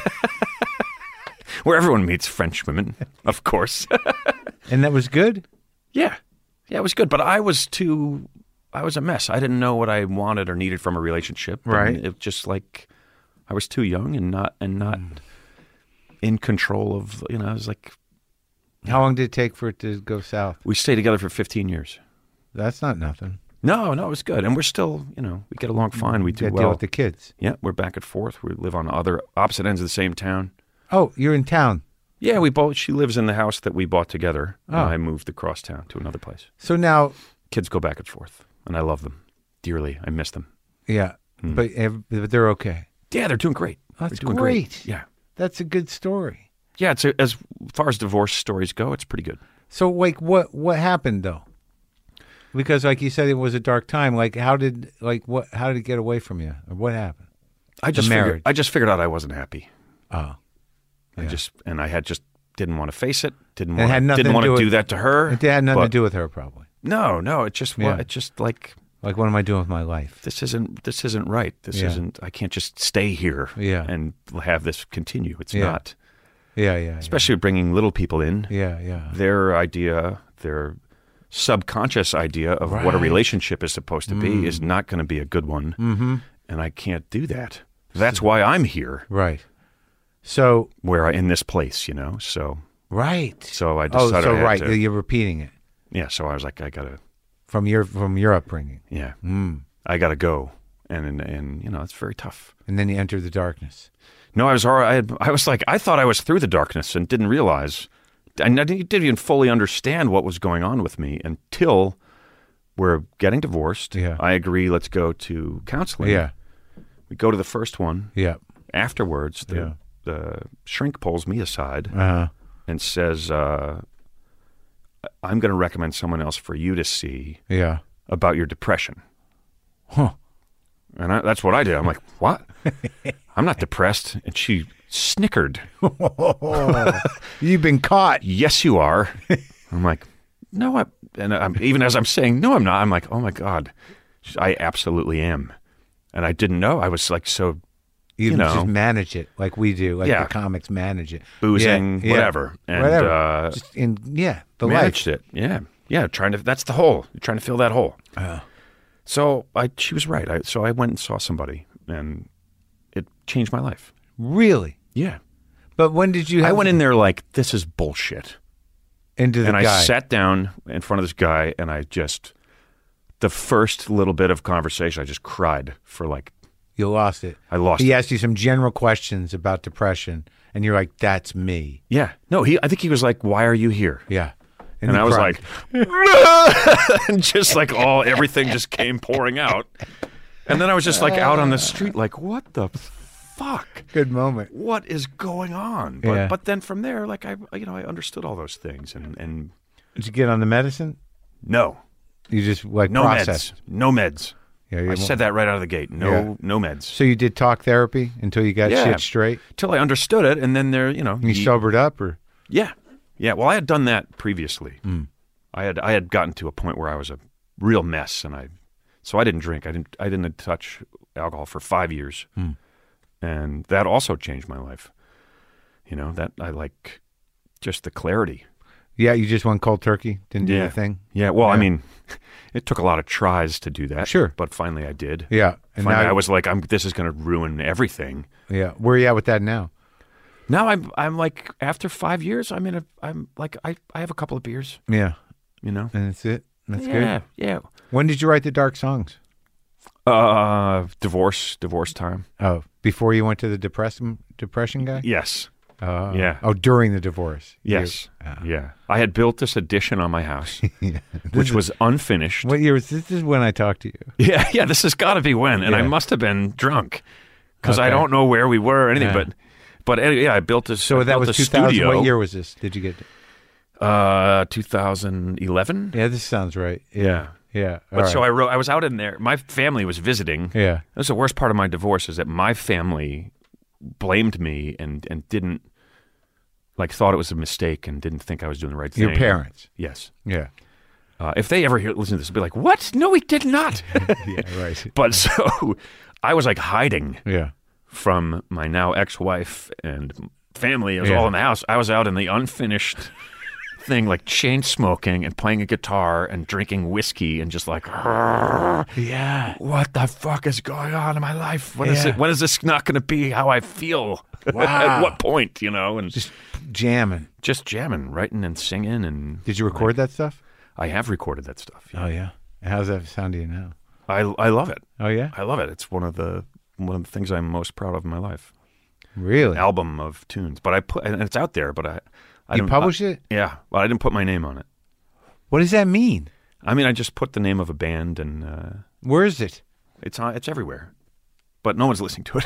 where everyone meets French women, of course. And that was good? yeah, yeah, it was good. But I was too. I was a mess. I didn't know what I wanted or needed from a relationship. And Right. it just like I was too young and not and not in control of. You know, I was like, How long did it take for it to go south? we stayed together for fifteen years. That's not nothing. No, no, it was good, and we're still, you know, we get along fine. We You do got to well. deal with the kids. Yeah, we're back and forth. We live on other opposite ends of the same town. Oh, you're in town. Yeah, we both. She lives in the house that we bought together, and Oh. I moved across town to another place. So now, Kids go back and forth, and I love them dearly. I miss them. yeah, Hmm. but, ev- but they're okay. Yeah, they're doing great. That's they're doing great. Yeah, That's a good story. yeah. It's a, as far as divorce stories go, it's pretty good. So, like, what what happened though? Because, like you said, it was a dark time. Like, how did like what? How did it get away from you, or what happened? I just marriage. figured, I just figured out I wasn't happy. Oh, I just and I had just didn't want to face it. Didn't It want. had nothing didn't to want do to with- do that to her. it had nothing to but- do with her, probably. No, no. It just. Yeah. It just like Like, what am I doing with my life? this isn't. This isn't right. This Yeah. isn't. I can't just stay here. Yeah. And have this continue. It's Yeah. not. Yeah, yeah, Especially bringing little people in. yeah, yeah. Their idea, their subconscious idea of what a Right. relationship is supposed to be is not going to be a good one. Mm-hmm. And I can't do that. That's why I'm here, Right. So, where I in this place, you know. So, right. so I Oh, decided. so I had right. to- You're repeating it yeah. So I was like, I gotta. from your from your upbringing, Yeah. mm. I gotta go, and, and and you know it's very tough. and then you enter the darkness. No, I was already. I, had, I was like, I thought I was through the darkness and didn't realize. I didn't even fully understand what was going on with me until we're getting divorced. Yeah. I agree. Let's go to counseling. Yeah, We go to the first one. yeah. Afterwards, the, Yeah. the shrink pulls me aside Uh huh. and says, uh, I'm going to recommend someone else for you to see Yeah. about your depression. Huh. And I, that's what I did. I'm like, what? I'm not depressed. And she snickered. You've been caught. Yes, you are. I'm like, no, I, and I'm, even as I'm saying, no, I'm not. I'm like, oh my God, I absolutely am. And I didn't know. I was like, so You, You know. just manage it like we do, like Yeah. the comics manage it. boozing, Yeah, yeah. whatever. And, Whatever. uh, Just in yeah, the managed life. it. Yeah. Yeah. Trying to, that's the hole. You're trying to fill that hole. Uh, So I, she was right. I, so I went and saw somebody and it changed my life. really? Yeah. But when did you? Have I went in there like, this is bullshit. into the and guy. I sat down in front of this guy and I just, the first little bit of conversation, I just cried for like, You lost it. I lost He it. asked you some general questions about depression, and you're like, that's me. Yeah. No, he. I think he was like, "Why are you here?" Yeah. And, he I was cried. like, and just like all everything just came pouring out. And then I was just like out on the street, like, what the fuck? Good moment. What is going on? But Yeah. but then from there, like I, you know, I understood all those things, and and Did you get on the medicine? no, You just like no processed. meds, no meds. Yeah, you I said that right out of the gate. No, Yeah. no meds. So you did talk therapy until you got Yeah. shit straight? Till I understood it, and then there, you know, You ye- sobered up or? yeah, yeah. Well, I had done that previously. Mm. I had I had gotten to a point where I was a real mess, and I, so I didn't drink. I didn't I didn't touch alcohol for five years, Mm. and that also changed my life. You know that I like just the clarity. Yeah, you just went cold turkey, didn't do Yeah. the thing. Yeah. Well, I Yeah. mean, it took a lot of tries to do that. Sure. but finally I did. Yeah, and Finally, now I was like, I'm. This is going to ruin everything. yeah. Where are you at with that now? Now I'm. I'm like after five years. I'm in a. I'm like I. I have a couple of beers. Yeah, You know. and that's it. That's yeah. good. Yeah. When did you write the dark songs? Uh, divorce. Divorce time. Oh, before you went to the depression depression guy? Yes. Oh, Yeah. Oh, during the divorce. Yes. You- ah. Yeah. I had built this addition on my house, Yeah. which was unfinished. What year was this? This is when I talked to you. Yeah. Yeah. This has got to be when, and I Yeah. must have been drunk because I Okay. don't know where we were or anything. Yeah. But, but anyway, yeah, I built this. So I that built was a two thousand. studio. What year was this? Did you get? Uh, two thousand eleven. Yeah, this sounds right. Yeah. Yeah. But so I wrote. I was out in there. My family was visiting. Yeah. That was the worst part of my divorce is that my family blamed me and and didn't like thought it was a mistake and didn't think I was doing the right thing. Your parents. Yes. Yeah. Uh, if they ever hear listen to this, they'll be like, "What? No, he did not." Yeah. Right. But so I was like hiding Yeah. from my now ex-wife and family. It was Yeah. all in the house. I was out in the unfinished thing, like chain smoking and playing a guitar and drinking whiskey and just like, Yeah. what the fuck is going on in my life? When is Yeah. it? When is this not going to be how I feel? Wow. At what point? You know, and just Just jamming. just jamming, writing and singing. And Did you record that stuff? I have recorded that stuff. Yeah. Oh yeah. How's that sound to you now? I I love it. Oh yeah. I love it. It's one of the one of the things I'm most proud of in my life. Really? Album of tunes, but I put and it's out there. But I, I You don't- publish I- it? Yeah, but I didn't put my name on it. What does that mean? I mean, I just put the name of a band, and uh, Where is it? it's on. It's everywhere, but no one's listening to it.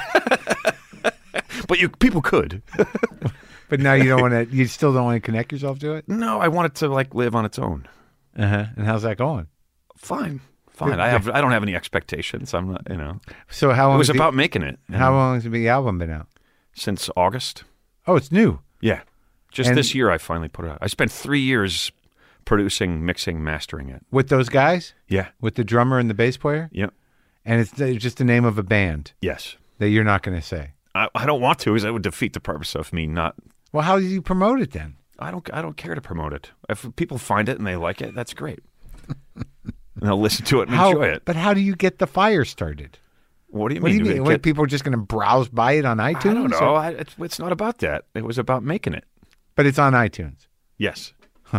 But you people could. But now you don't want to. You still don't want to connect yourself to it. No, I want it to like live on its own. Uh huh. And how's that going? Fine, fine. I have. I don't have any expectations. I'm not. You know, So how long? it was has the- about making it. and How long has the album been out? Since August. Oh, it's new. Yeah, just And- this year I finally put it out. I spent three years producing, mixing, mastering it. With those guys, Yeah. with the drummer and the bass player, Yep. and it's it's just the name of a band Yes. that you're not going to say. I, I don't want to, because that would defeat the purpose of me not. Well, how do you promote it then? I don't. I don't care to promote it. If people find it and they like it, that's great. And they'll listen to it and How, enjoy it. But how do you get the fire started? What do you What mean? do you mean? get- What, people are just going to browse by it on iTunes? I don't know. or- I, it's, it's not about that. It was about making it. But it's on iTunes. Yes.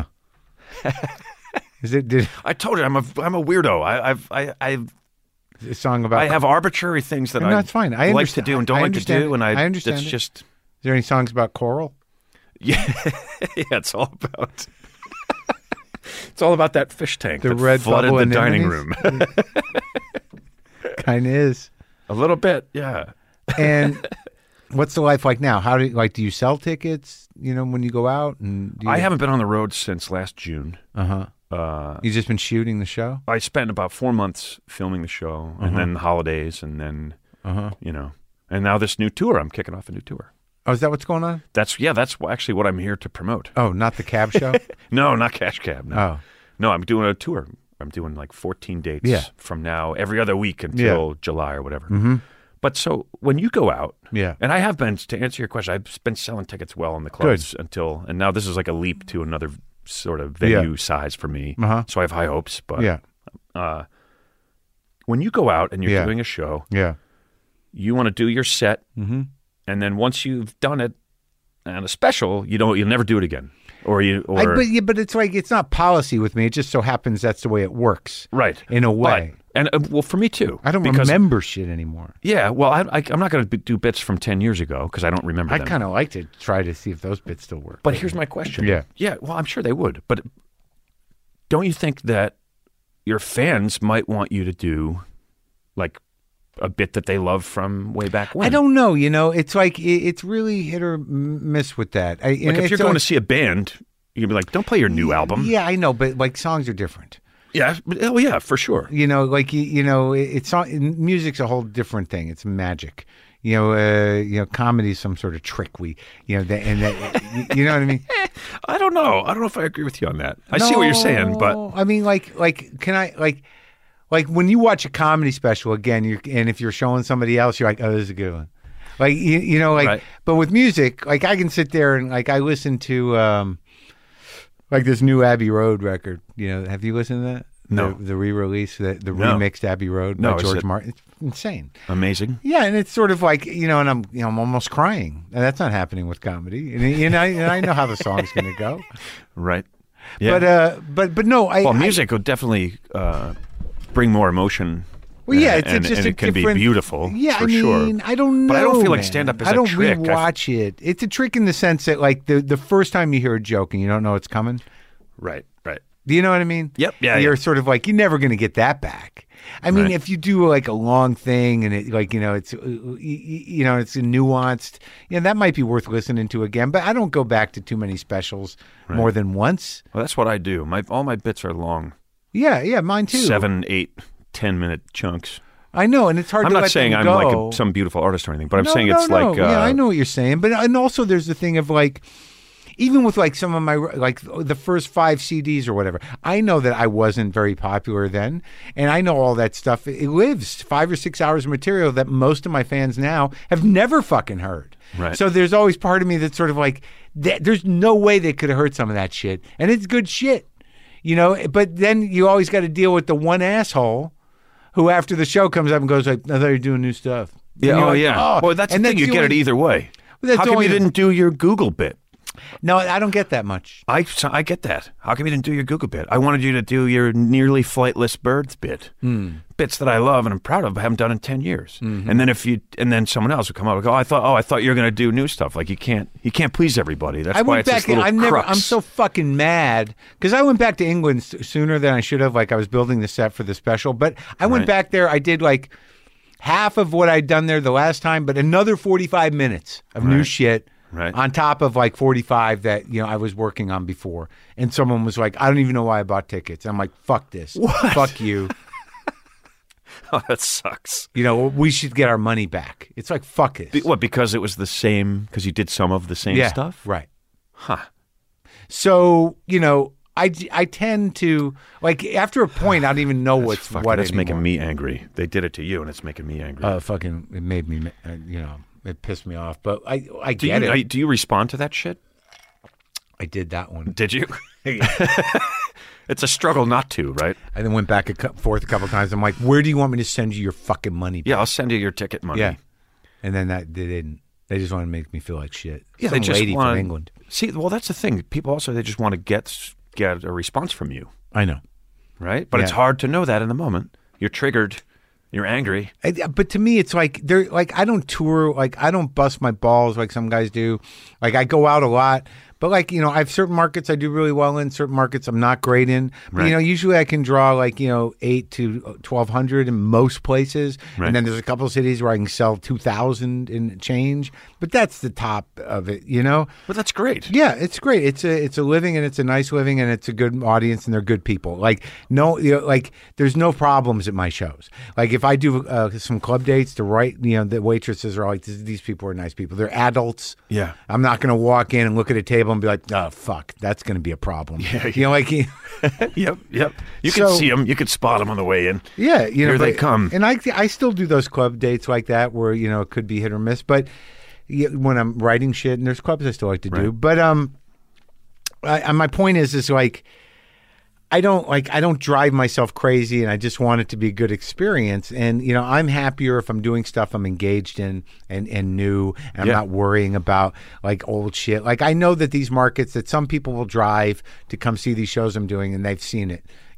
Is it? Did I told you I'm a I'm a weirdo. I, I've I I've, a song about? I have arbitrary things that No, I that's fine. I like to understand- do and don't I like to understand do, it. and I, I understand It's it. just Is there any songs about coral? yeah, yeah. It's all about. It's all about that fish tank The that red flooded bubble the dining room. anemones? Kind of is. A little bit, yeah. And what's the life like now? How do you, like? Do you sell tickets? You know, when you go out and do you, I haven't been on the road since last June. Uh huh. Uh, You just been shooting the show. I spent about four months filming the show, and then the holidays, and then Uh huh. you know, and now this new tour. I'm kicking off a new tour. Oh, is that what's going on? That's yeah. That's wh- actually what I'm here to promote. Oh, not the cab show. No, not Cash Cab. No, Oh. no. I'm doing a tour. I'm doing like fourteen dates Yeah. from now, every other week until July or whatever. Mm-hmm. But so when you go out, Yeah. and I have been to answer your question, I've been selling tickets well in the clubs until, and now this is like a leap to another sort of venue Yeah. size for me. Uh-huh. So I have high hopes. But Yeah. uh, when you go out and you're Yeah. doing a show, Yeah. you want to do your set, Mm-hmm. and then once you've done it and a special, you don't, you'll never do it again, or you, or I, but yeah, but it's like it's not policy with me. It just so happens that's the way it works. right In a way. But And uh, well, for me too. I don't because, remember shit anymore. Yeah, well, I, I, I'm not going to do bits from ten years ago because I don't remember I them. kind of like to try to see if those bits still work. But here's my question. Yeah. Yeah, well, I'm sure they would. But don't you think that your fans might want you to do like a bit that they love from way back when? I don't know. You know, it's like, it, it's really hit or miss with that. I, Like if you're going to see a band, you can be like, don't play your new album. Yeah, I know, but like songs are different. Yeah. but- Oh, yeah, for sure. You know, like you, you know, it- it's not, music's a whole different thing. It's magic. You know, uh, you know, comedy's some sort of trick. We, you know, that, and that, you, you know what I mean. I don't know. I don't know if I agree with you on that. I see what you're saying, but No, I mean, like, like, can I like, like when you watch a comedy special again, you and if you're showing somebody else, you're like, oh, this is a good one. Like you, you know, like, Right. but with music, like I can sit there and like I listen to, um, like this new Abbey Road record. You know, have you listened to that? No. The, the re-release, the, the No. remixed Abbey Road No, by is George it- Martin. It's insane. amazing. Yeah, and it's sort of like, you know, and I'm, you know, I'm almost crying, and that's not happening with comedy. And you know, and I know how the song's going to go. Right. Yeah. But uh, but but no, I well, I- music will definitely uh, bring more emotion. Well, yeah, and, it's, and, it's just and a it can different, be beautiful. Yeah, for I mean, sure. I don't know, But I don't feel like man. stand-up is I a don't trick. I f- rewatch it. It's a trick in the sense that, like, the the first time you hear a joke and you don't know it's coming. Right. Right. Do you know what I mean? Yep, yeah, You're yeah. sort of like, you're never going to get that back. I mean, Right. if you do like a long thing and it, like, you know, it's, uh, you, you know, it's nuanced, you know, that might be worth listening to again. But I don't go back to too many specials more than once. Well, that's what I do. My all my bits are long, Yeah, yeah, mine too. seven, eight, ten minute chunks. I know, and it's hard I'm to not let saying them I'm go. like a, some beautiful artist or anything, but I'm No, saying no, it's no. like uh, yeah, I know what you're saying, but and also there's the thing of like, even with like some of my like the first five C Ds or whatever, I know that I wasn't very popular then, and I know all that stuff. It lives five or six hours of material that most of my fans now have never fucking heard. Right. So there's always part of me that's sort of like, th- there's no way they could have heard some of that shit, and it's good shit, you know. But then you always got to deal with the one asshole who, after the show comes up and goes like, "I thought you were doing new stuff." yeah, And you're oh like, yeah. Well, that's and the thing. You the get it only- either way. Well, that's How come only- you didn't do your Google bit? No, I don't get that much. I, so I get that. How come you didn't do your Google bit? I wanted you to do your nearly flightless birds bit. Hmm. Bits that I love and I'm proud of, but haven't done in ten years. Mm-hmm. And then if you, and then someone else would come up and go, oh, I thought, oh, I thought you were going to do new stuff. Like you can't, you can't please everybody. That's I why went it's back. this little I'm never. crux. I'm so fucking mad because I went back to England s- sooner than I should have. Like I was building the set for the special, but I went Right. back there. I did like half of what I'd done there the last time, but another forty-five minutes of new Right. shit. Right. On top of like forty-five that, you know, I was working on before. And someone was like, I don't even know why I bought tickets. I'm like, fuck this. What? Fuck you. Oh, that sucks. You know, we should get our money back. It's like, fuck it. Be- what, because it was the same, because you did some of the same yeah, stuff? Right. Huh. So, you know, I, I tend to, like, after a point, I don't even know what's Fuck, what that's anymore. making me angry. They did it to you, and it's making me angry. Uh, fucking, it made me, uh, you know, it pissed me off. But I, I do get you, it. I, do you respond to that shit? I did that one. Did you? It's a struggle not to, right? I then went back and forth a couple times. I'm like, where do you want me to send you your fucking money? Yeah, I'll send you your ticket money. Yeah. And then that they didn't. They just wanted to make me feel like shit. Yeah, Some they just lady want, from England. See, well, that's the thing. People also they just want to get get a response from you, I know. right? But it's Yeah. hard to know that in the moment. You're triggered. You're angry. I, but to me, it's like they're like I don't tour, like I don't bust my balls like some guys do. Like I go out a lot, but like you know, I have certain markets I do really well in, certain markets I'm not great in. But, Right. you know, usually I can draw like you know eight to twelve hundred in most places, Right. and then there's a couple of cities where I can sell two thousand in change. But that's the top of it, you know. But that's great. Yeah, it's great. It's a it's a living and it's a nice living and it's a good audience and they're good people. Like no, you know, like there's no problems at my shows. Like if I do uh, some club dates, the right, you know, the waitresses are like, these people are nice people. They're adults. Yeah. I'm not going to walk in and look at a table and be like, oh fuck, that's going to be a problem. Yeah, you know, like Yep. Yep. You So- can see them. You can spot them on the way in. yeah, you know, Here they but- come. And I I still do those club dates like that where you know it could be hit or miss, but. Yeah, when I'm writing shit, and there's clubs I still like to do, Right. but um, I, I, my point is, is like, I don't like, I don't drive myself crazy, and I just want it to be a good experience. And you know, I'm happier if I'm doing stuff I'm engaged in and and new, and I'm Yeah. not worrying about like old shit. Like I know that these markets that some people will drive to come see these shows I'm doing, and they've seen it.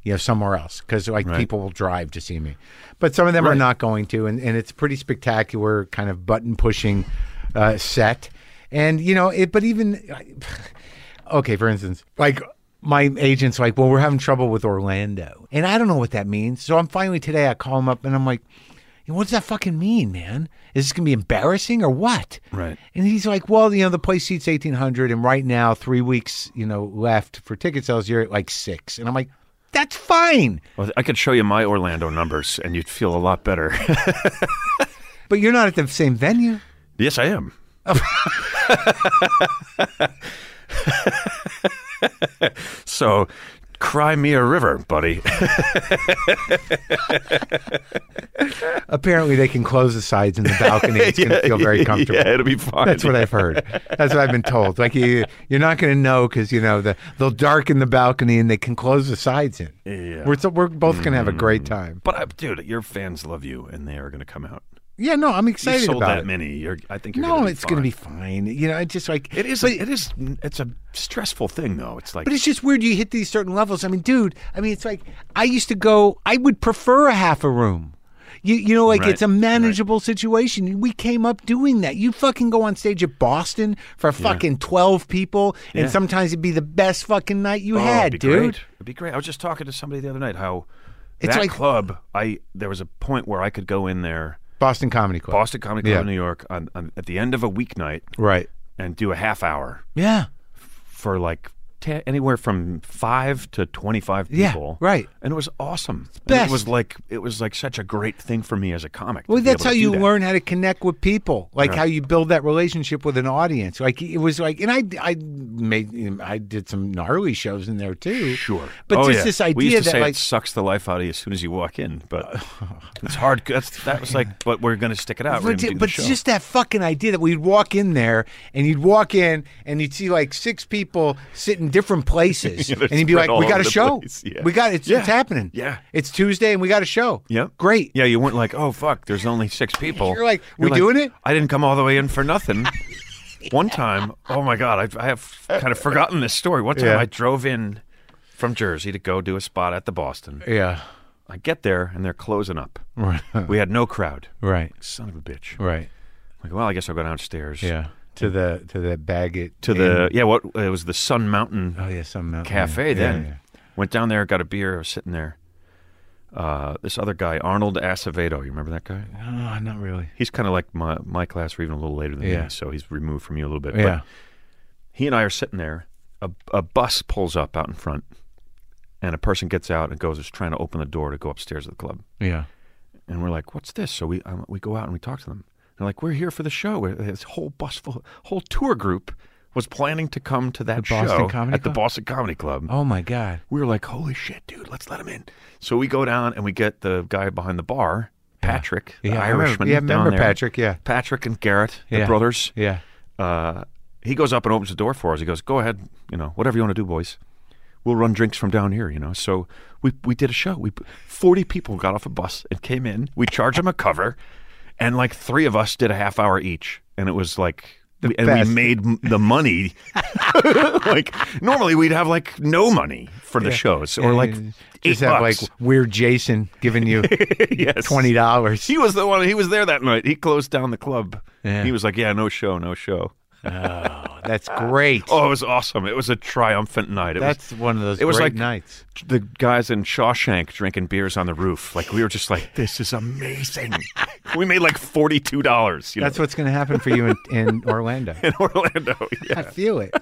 you know, somewhere else because like Right. people will drive to see me. But some of them are Right. not going to, and, and it's a pretty spectacular kind of button pushing uh, set. And you know, it. But even okay, for instance, like. My agent's like, well, we're having trouble with Orlando. And I don't know what that means. So I'm finally today, I call him up and I'm like, what does that fucking mean, man? Is this going to be embarrassing or what? Right. And he's like, well, you know, the place seats eighteen hundred and right now, three weeks, you know, left for ticket sales, you're at like six. And I'm like, that's fine. Well, I could show you my Orlando numbers, and you'd feel a lot better. But you're not at the same venue. Yes, I am. So, cry me a river, buddy. Apparently, they can close the sides and the balcony. It's going to feel very comfortable. Yeah, it'll be fine. That's what I've heard. That's what I've been told. Like you, you're not going to know because you know the, they'll darken the balcony and they can close the sides in. Yeah. We're so, we're both going to have a great time. But, I, dude, your fans love you, and they are going to come out. Yeah, no, I'm You excited sold about that it. many. You're, I think you're No, gonna be it's going to fine. be fine. You know, it's just like It is. But, A, it is. It's a stressful thing, though. It's like. but it's just weird. You hit these certain levels. I mean, dude. I mean, it's like I used to go. I would prefer a half a room. You you know, like Right, it's a manageable situation. We came up doing that. You fucking go on stage at Boston for fucking twelve people, and Yeah. sometimes it'd be the best fucking night you oh, had, it'd be dude. Great. It'd be great. I was just talking to somebody the other night how It's that like- club. I there was a point where I could go in there, Boston Comedy Club. Boston Comedy Club Yeah. in New York, on, on, at the end of a weeknight, Right. and do a half hour Yeah. for like te- anywhere from five to twenty-five Yeah, people. right. And it was awesome. And best. It was like it was like such a great thing for me as a comic. to Well, be that's able how to do you that. learn how to connect with people, like Right. how you build that relationship with an audience. Like it was like, and I, I made, I did some gnarly shows in there too. Sure, but oh, just yeah. this we idea used to that say like, it sucks the life out of you as soon as you walk in, but it's hard. That's, that was like, but we're going to stick it out. We're but, gonna do the but show. just that fucking idea that we'd walk in there and you'd walk in and you'd see like six people sit in different places, Yeah, they're and you'd be spread like, all "We got over a the show. place. Yeah. We got it's, Yeah. it's happening. Yeah. it's Tuesday and we got a show. Yep. Great. Yeah, you weren't like, oh fuck, there's only six people. You're like, You're we doing it? I didn't come all the way in for nothing. One time, oh my god, I, I have kind of forgotten this story. One time, Yeah. I drove in from Jersey to go do a spot at the Boston. Yeah. I get there and they're closing up. Right. We had no crowd. Right. Son of a bitch. Right. Like, well, I guess I'll go downstairs. Yeah. To the to the Baggett To the yeah, what it was the Sun Mountain oh yeah some mountain Cafe. yeah, Then yeah. went down there, got a beer. I was sitting there. Uh, this other guy, Arnold Acevedo, you remember that guy? Oh, not really. He's kind of like my my class, or even a little later than Yeah. me, so he's removed from you a little bit. Yeah. But he and I are sitting there. A, a bus pulls up out in front, and a person gets out and goes, is trying to open the door to go upstairs to the club. Yeah. And we're like, "What's this?" So we um, we go out and we talk to them. They're like, "We're here for the show." We're- This whole bus full, whole tour group was planning to come to that The Boston show Comedy at the Club? Boston Comedy Club. Oh my God. We were like, "Holy shit, dude! Let's let him in." So we go down and we get the guy behind the bar, Patrick, the Yeah, I remember- Irishman. yeah, down remember there. Patrick, yeah. Patrick and Garrett, the Yeah. brothers. Yeah. Uh, he goes up and opens the door for us. He goes, "Go ahead, you know, whatever you want to do, boys. We'll run drinks from down here, you know." So we we did a show. We forty people got off a bus and came in. We charged them a cover, and like three of us did a half hour each, and it was like. We, and best. we made m- the money. Like normally we'd have like no money for the shows, or like And eight just have bucks. like weird Jason giving you Yes. twenty dollars. He was the one. He was there that night. He closed down the club. Yeah. He was like, "Yeah, no show, no show." Oh, that's great. Oh, it was awesome. It was a triumphant night. It that's one of those it was great like- nights. was the guys in Shawshank drinking beers on the roof. Like we were just like, "This is amazing." We made like forty-two dollars. That's what's going to happen for you in, in Orlando. in Orlando. I Yeah. feel it.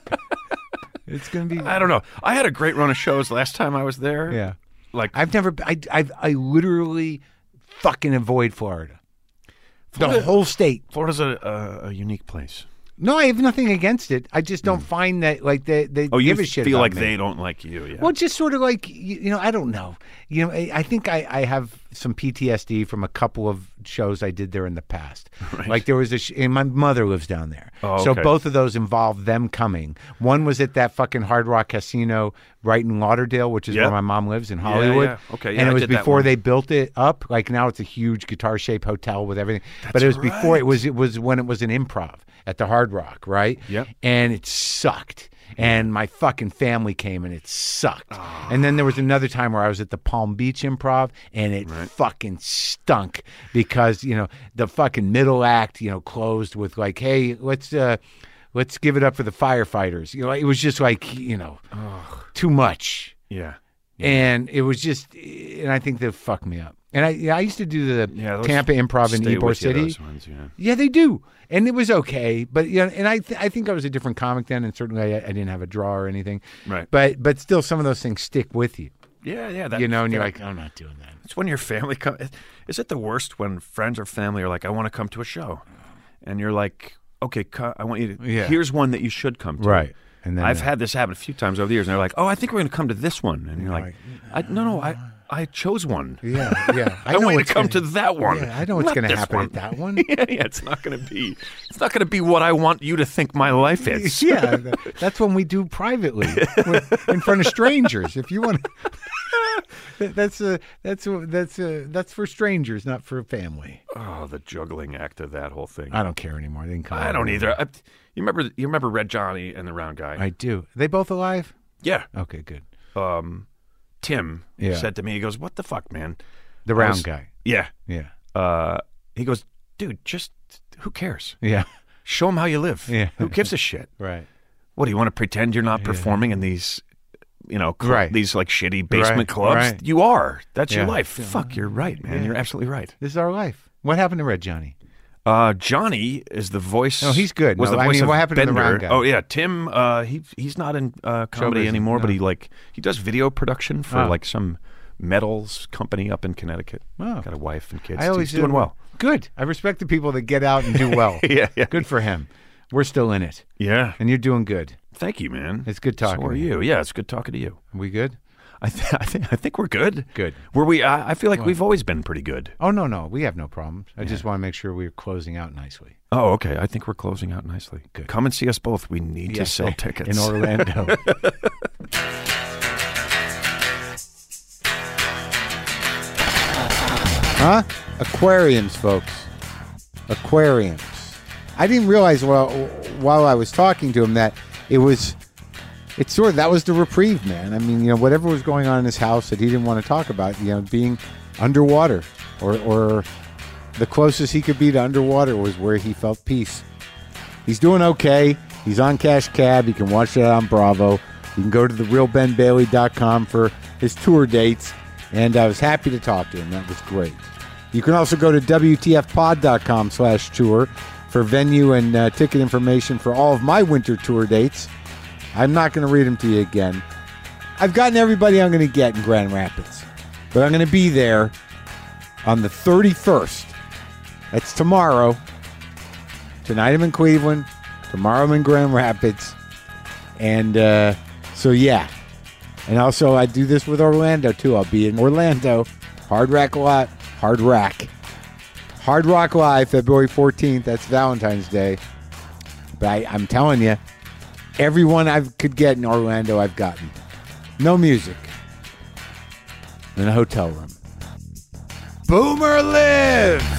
It's going to be. I don't know. I had a great run of shows last time I was there. Yeah. Like I've never. I. I. I literally fucking avoid Florida. The Florida- whole state. Florida's a, a, a unique place. No, I have nothing against it. I just don't find that like they they Oh, you give a shit feel about like me. they don't like you. Yeah. Well, just sort of like you, you know, I don't know. You know, I, I think I, I have some P T S D from a couple of shows I did there in the past. Right. Like there was a, sh- and my mother lives down there, Oh, so okay. both of those involved them coming. One was at that fucking Hard Rock Casino right in Lauderdale, which is Yeah. where my mom lives in Hollywood. yeah. Okay, yeah, and I it was did that before one. they built it up. Like now it's a huge guitar shaped hotel with everything. but it was before right. it was it was when it was an improv at the Hard Rock, right? Yep. And it sucked. and my fucking family came and it sucked. Oh. And then there was another time where I was at the Palm Beach Improv and it right. fucking stunk because, you know, the fucking middle act, you know, closed with like, hey, let's uh, let's give it up for the firefighters. You know, it was just like, you know, oh. too much. Yeah. yeah. And it was just, and I think they fucked me up. And I, yeah, I used to do the yeah, Tampa Improv in Ybor City. Ones, yeah. yeah, they do, and it was okay. But yeah, and I, th- I think I was a different comic then, and certainly I, I didn't have a draw or anything. Right. But, but still, some of those things stick with you. Yeah, yeah. That, you know, and yeah. you're like, I'm not doing that. It's when your family come. Is it the worst when friends or family are like, I want to come to a show, and you're like, okay, co- I want you to. Yeah. Here's one that you should come to. Right. And then I've uh, had this happen a few times over the years, and they're like, "Oh, I think we're going to come to this one," and you're like, like I, "No, no, I, I chose one. Yeah, yeah. I, I want you to come gonna, to that one. Yeah, I know what's going to happen one. at that one. yeah, yeah, it's not going to be. It's not going to be what I want you to think my life is. yeah, that's when we do privately in front of strangers. If you want, that's a that's a, that's a, that's for strangers, not for family. Oh, the juggling act of that whole thing. I don't care anymore. They can come I don't either. I, you remember? You remember Red Johnny and the Round Guy? I do. Are they both alive? Yeah. Okay, good. Um, Tim yeah. said to me, he goes, "What the fuck, man?" The Round was, Guy. Yeah. Yeah. Uh, he goes, "Dude, just who cares? Yeah. Show them how you live. Yeah. Who gives a shit? Right. What do you want to pretend you're not yeah. performing in these?" You know, cl- right. these like shitty basement right. clubs. Right. You are. That's yeah. your life. Yeah. Fuck, you're right, man. Yeah. You're absolutely right. This is our life. What happened to Red Johnny? Uh, Johnny is the voice. No, he's good. Was no, the voice I mean, of what happened Bender. to the Round Guy? Oh yeah, Tim. Uh, he he's not in uh, comedy Showbiz, anymore, no. but he like he does video production for oh. like some metals company up in Connecticut. Oh. Got a wife and kids. I always he's doing do, well. Good. I respect the people that get out and do well. yeah, yeah. Good for him. We're still in it. Yeah, and you're doing good. Thank you, man. It's good talking. So are to you? Yeah, it's good talking to you. Are we good? I, th- I think I think we're good. Good. Were we? I, I feel like well, we've always been pretty good. Oh no, no, we have no problems. I yeah. just want to make sure we're closing out nicely. Oh, okay. I think we're closing out nicely. Good. Come and see us both. We need yes, to sell tickets in Orlando. Huh? Aquariums, folks. Aquariums. I didn't realize while while I was talking to him that it was. It's sort of, that was the reprieve, man. I mean, you know, whatever was going on in his house that he didn't want to talk about, you know, being underwater or, or the closest he could be to underwater was where he felt peace. He's doing okay. He's on Cash Cab. You can watch that on Bravo. You can go to the real ben bailey dot com for his tour dates. And I was happy to talk to him. That was great. You can also go to W T F pod dot com slash tour for venue and uh, ticket information for all of my winter tour dates. I'm not going to read them to you again. I've gotten everybody I'm going to get in Grand Rapids. But I'm going to be there on the thirty-first. That's tomorrow. Tonight I'm in Cleveland. Tomorrow I'm in Grand Rapids. And uh, so, yeah. And also, I do this with Orlando, too. I'll be in Orlando. Hard Rock Live. Hard Rock. Hard Rock Live, February fourteenth. That's Valentine's Day. But I, I'm telling you, everyone I could get in Orlando, I've gotten. No music. In a hotel room. Boomer lives!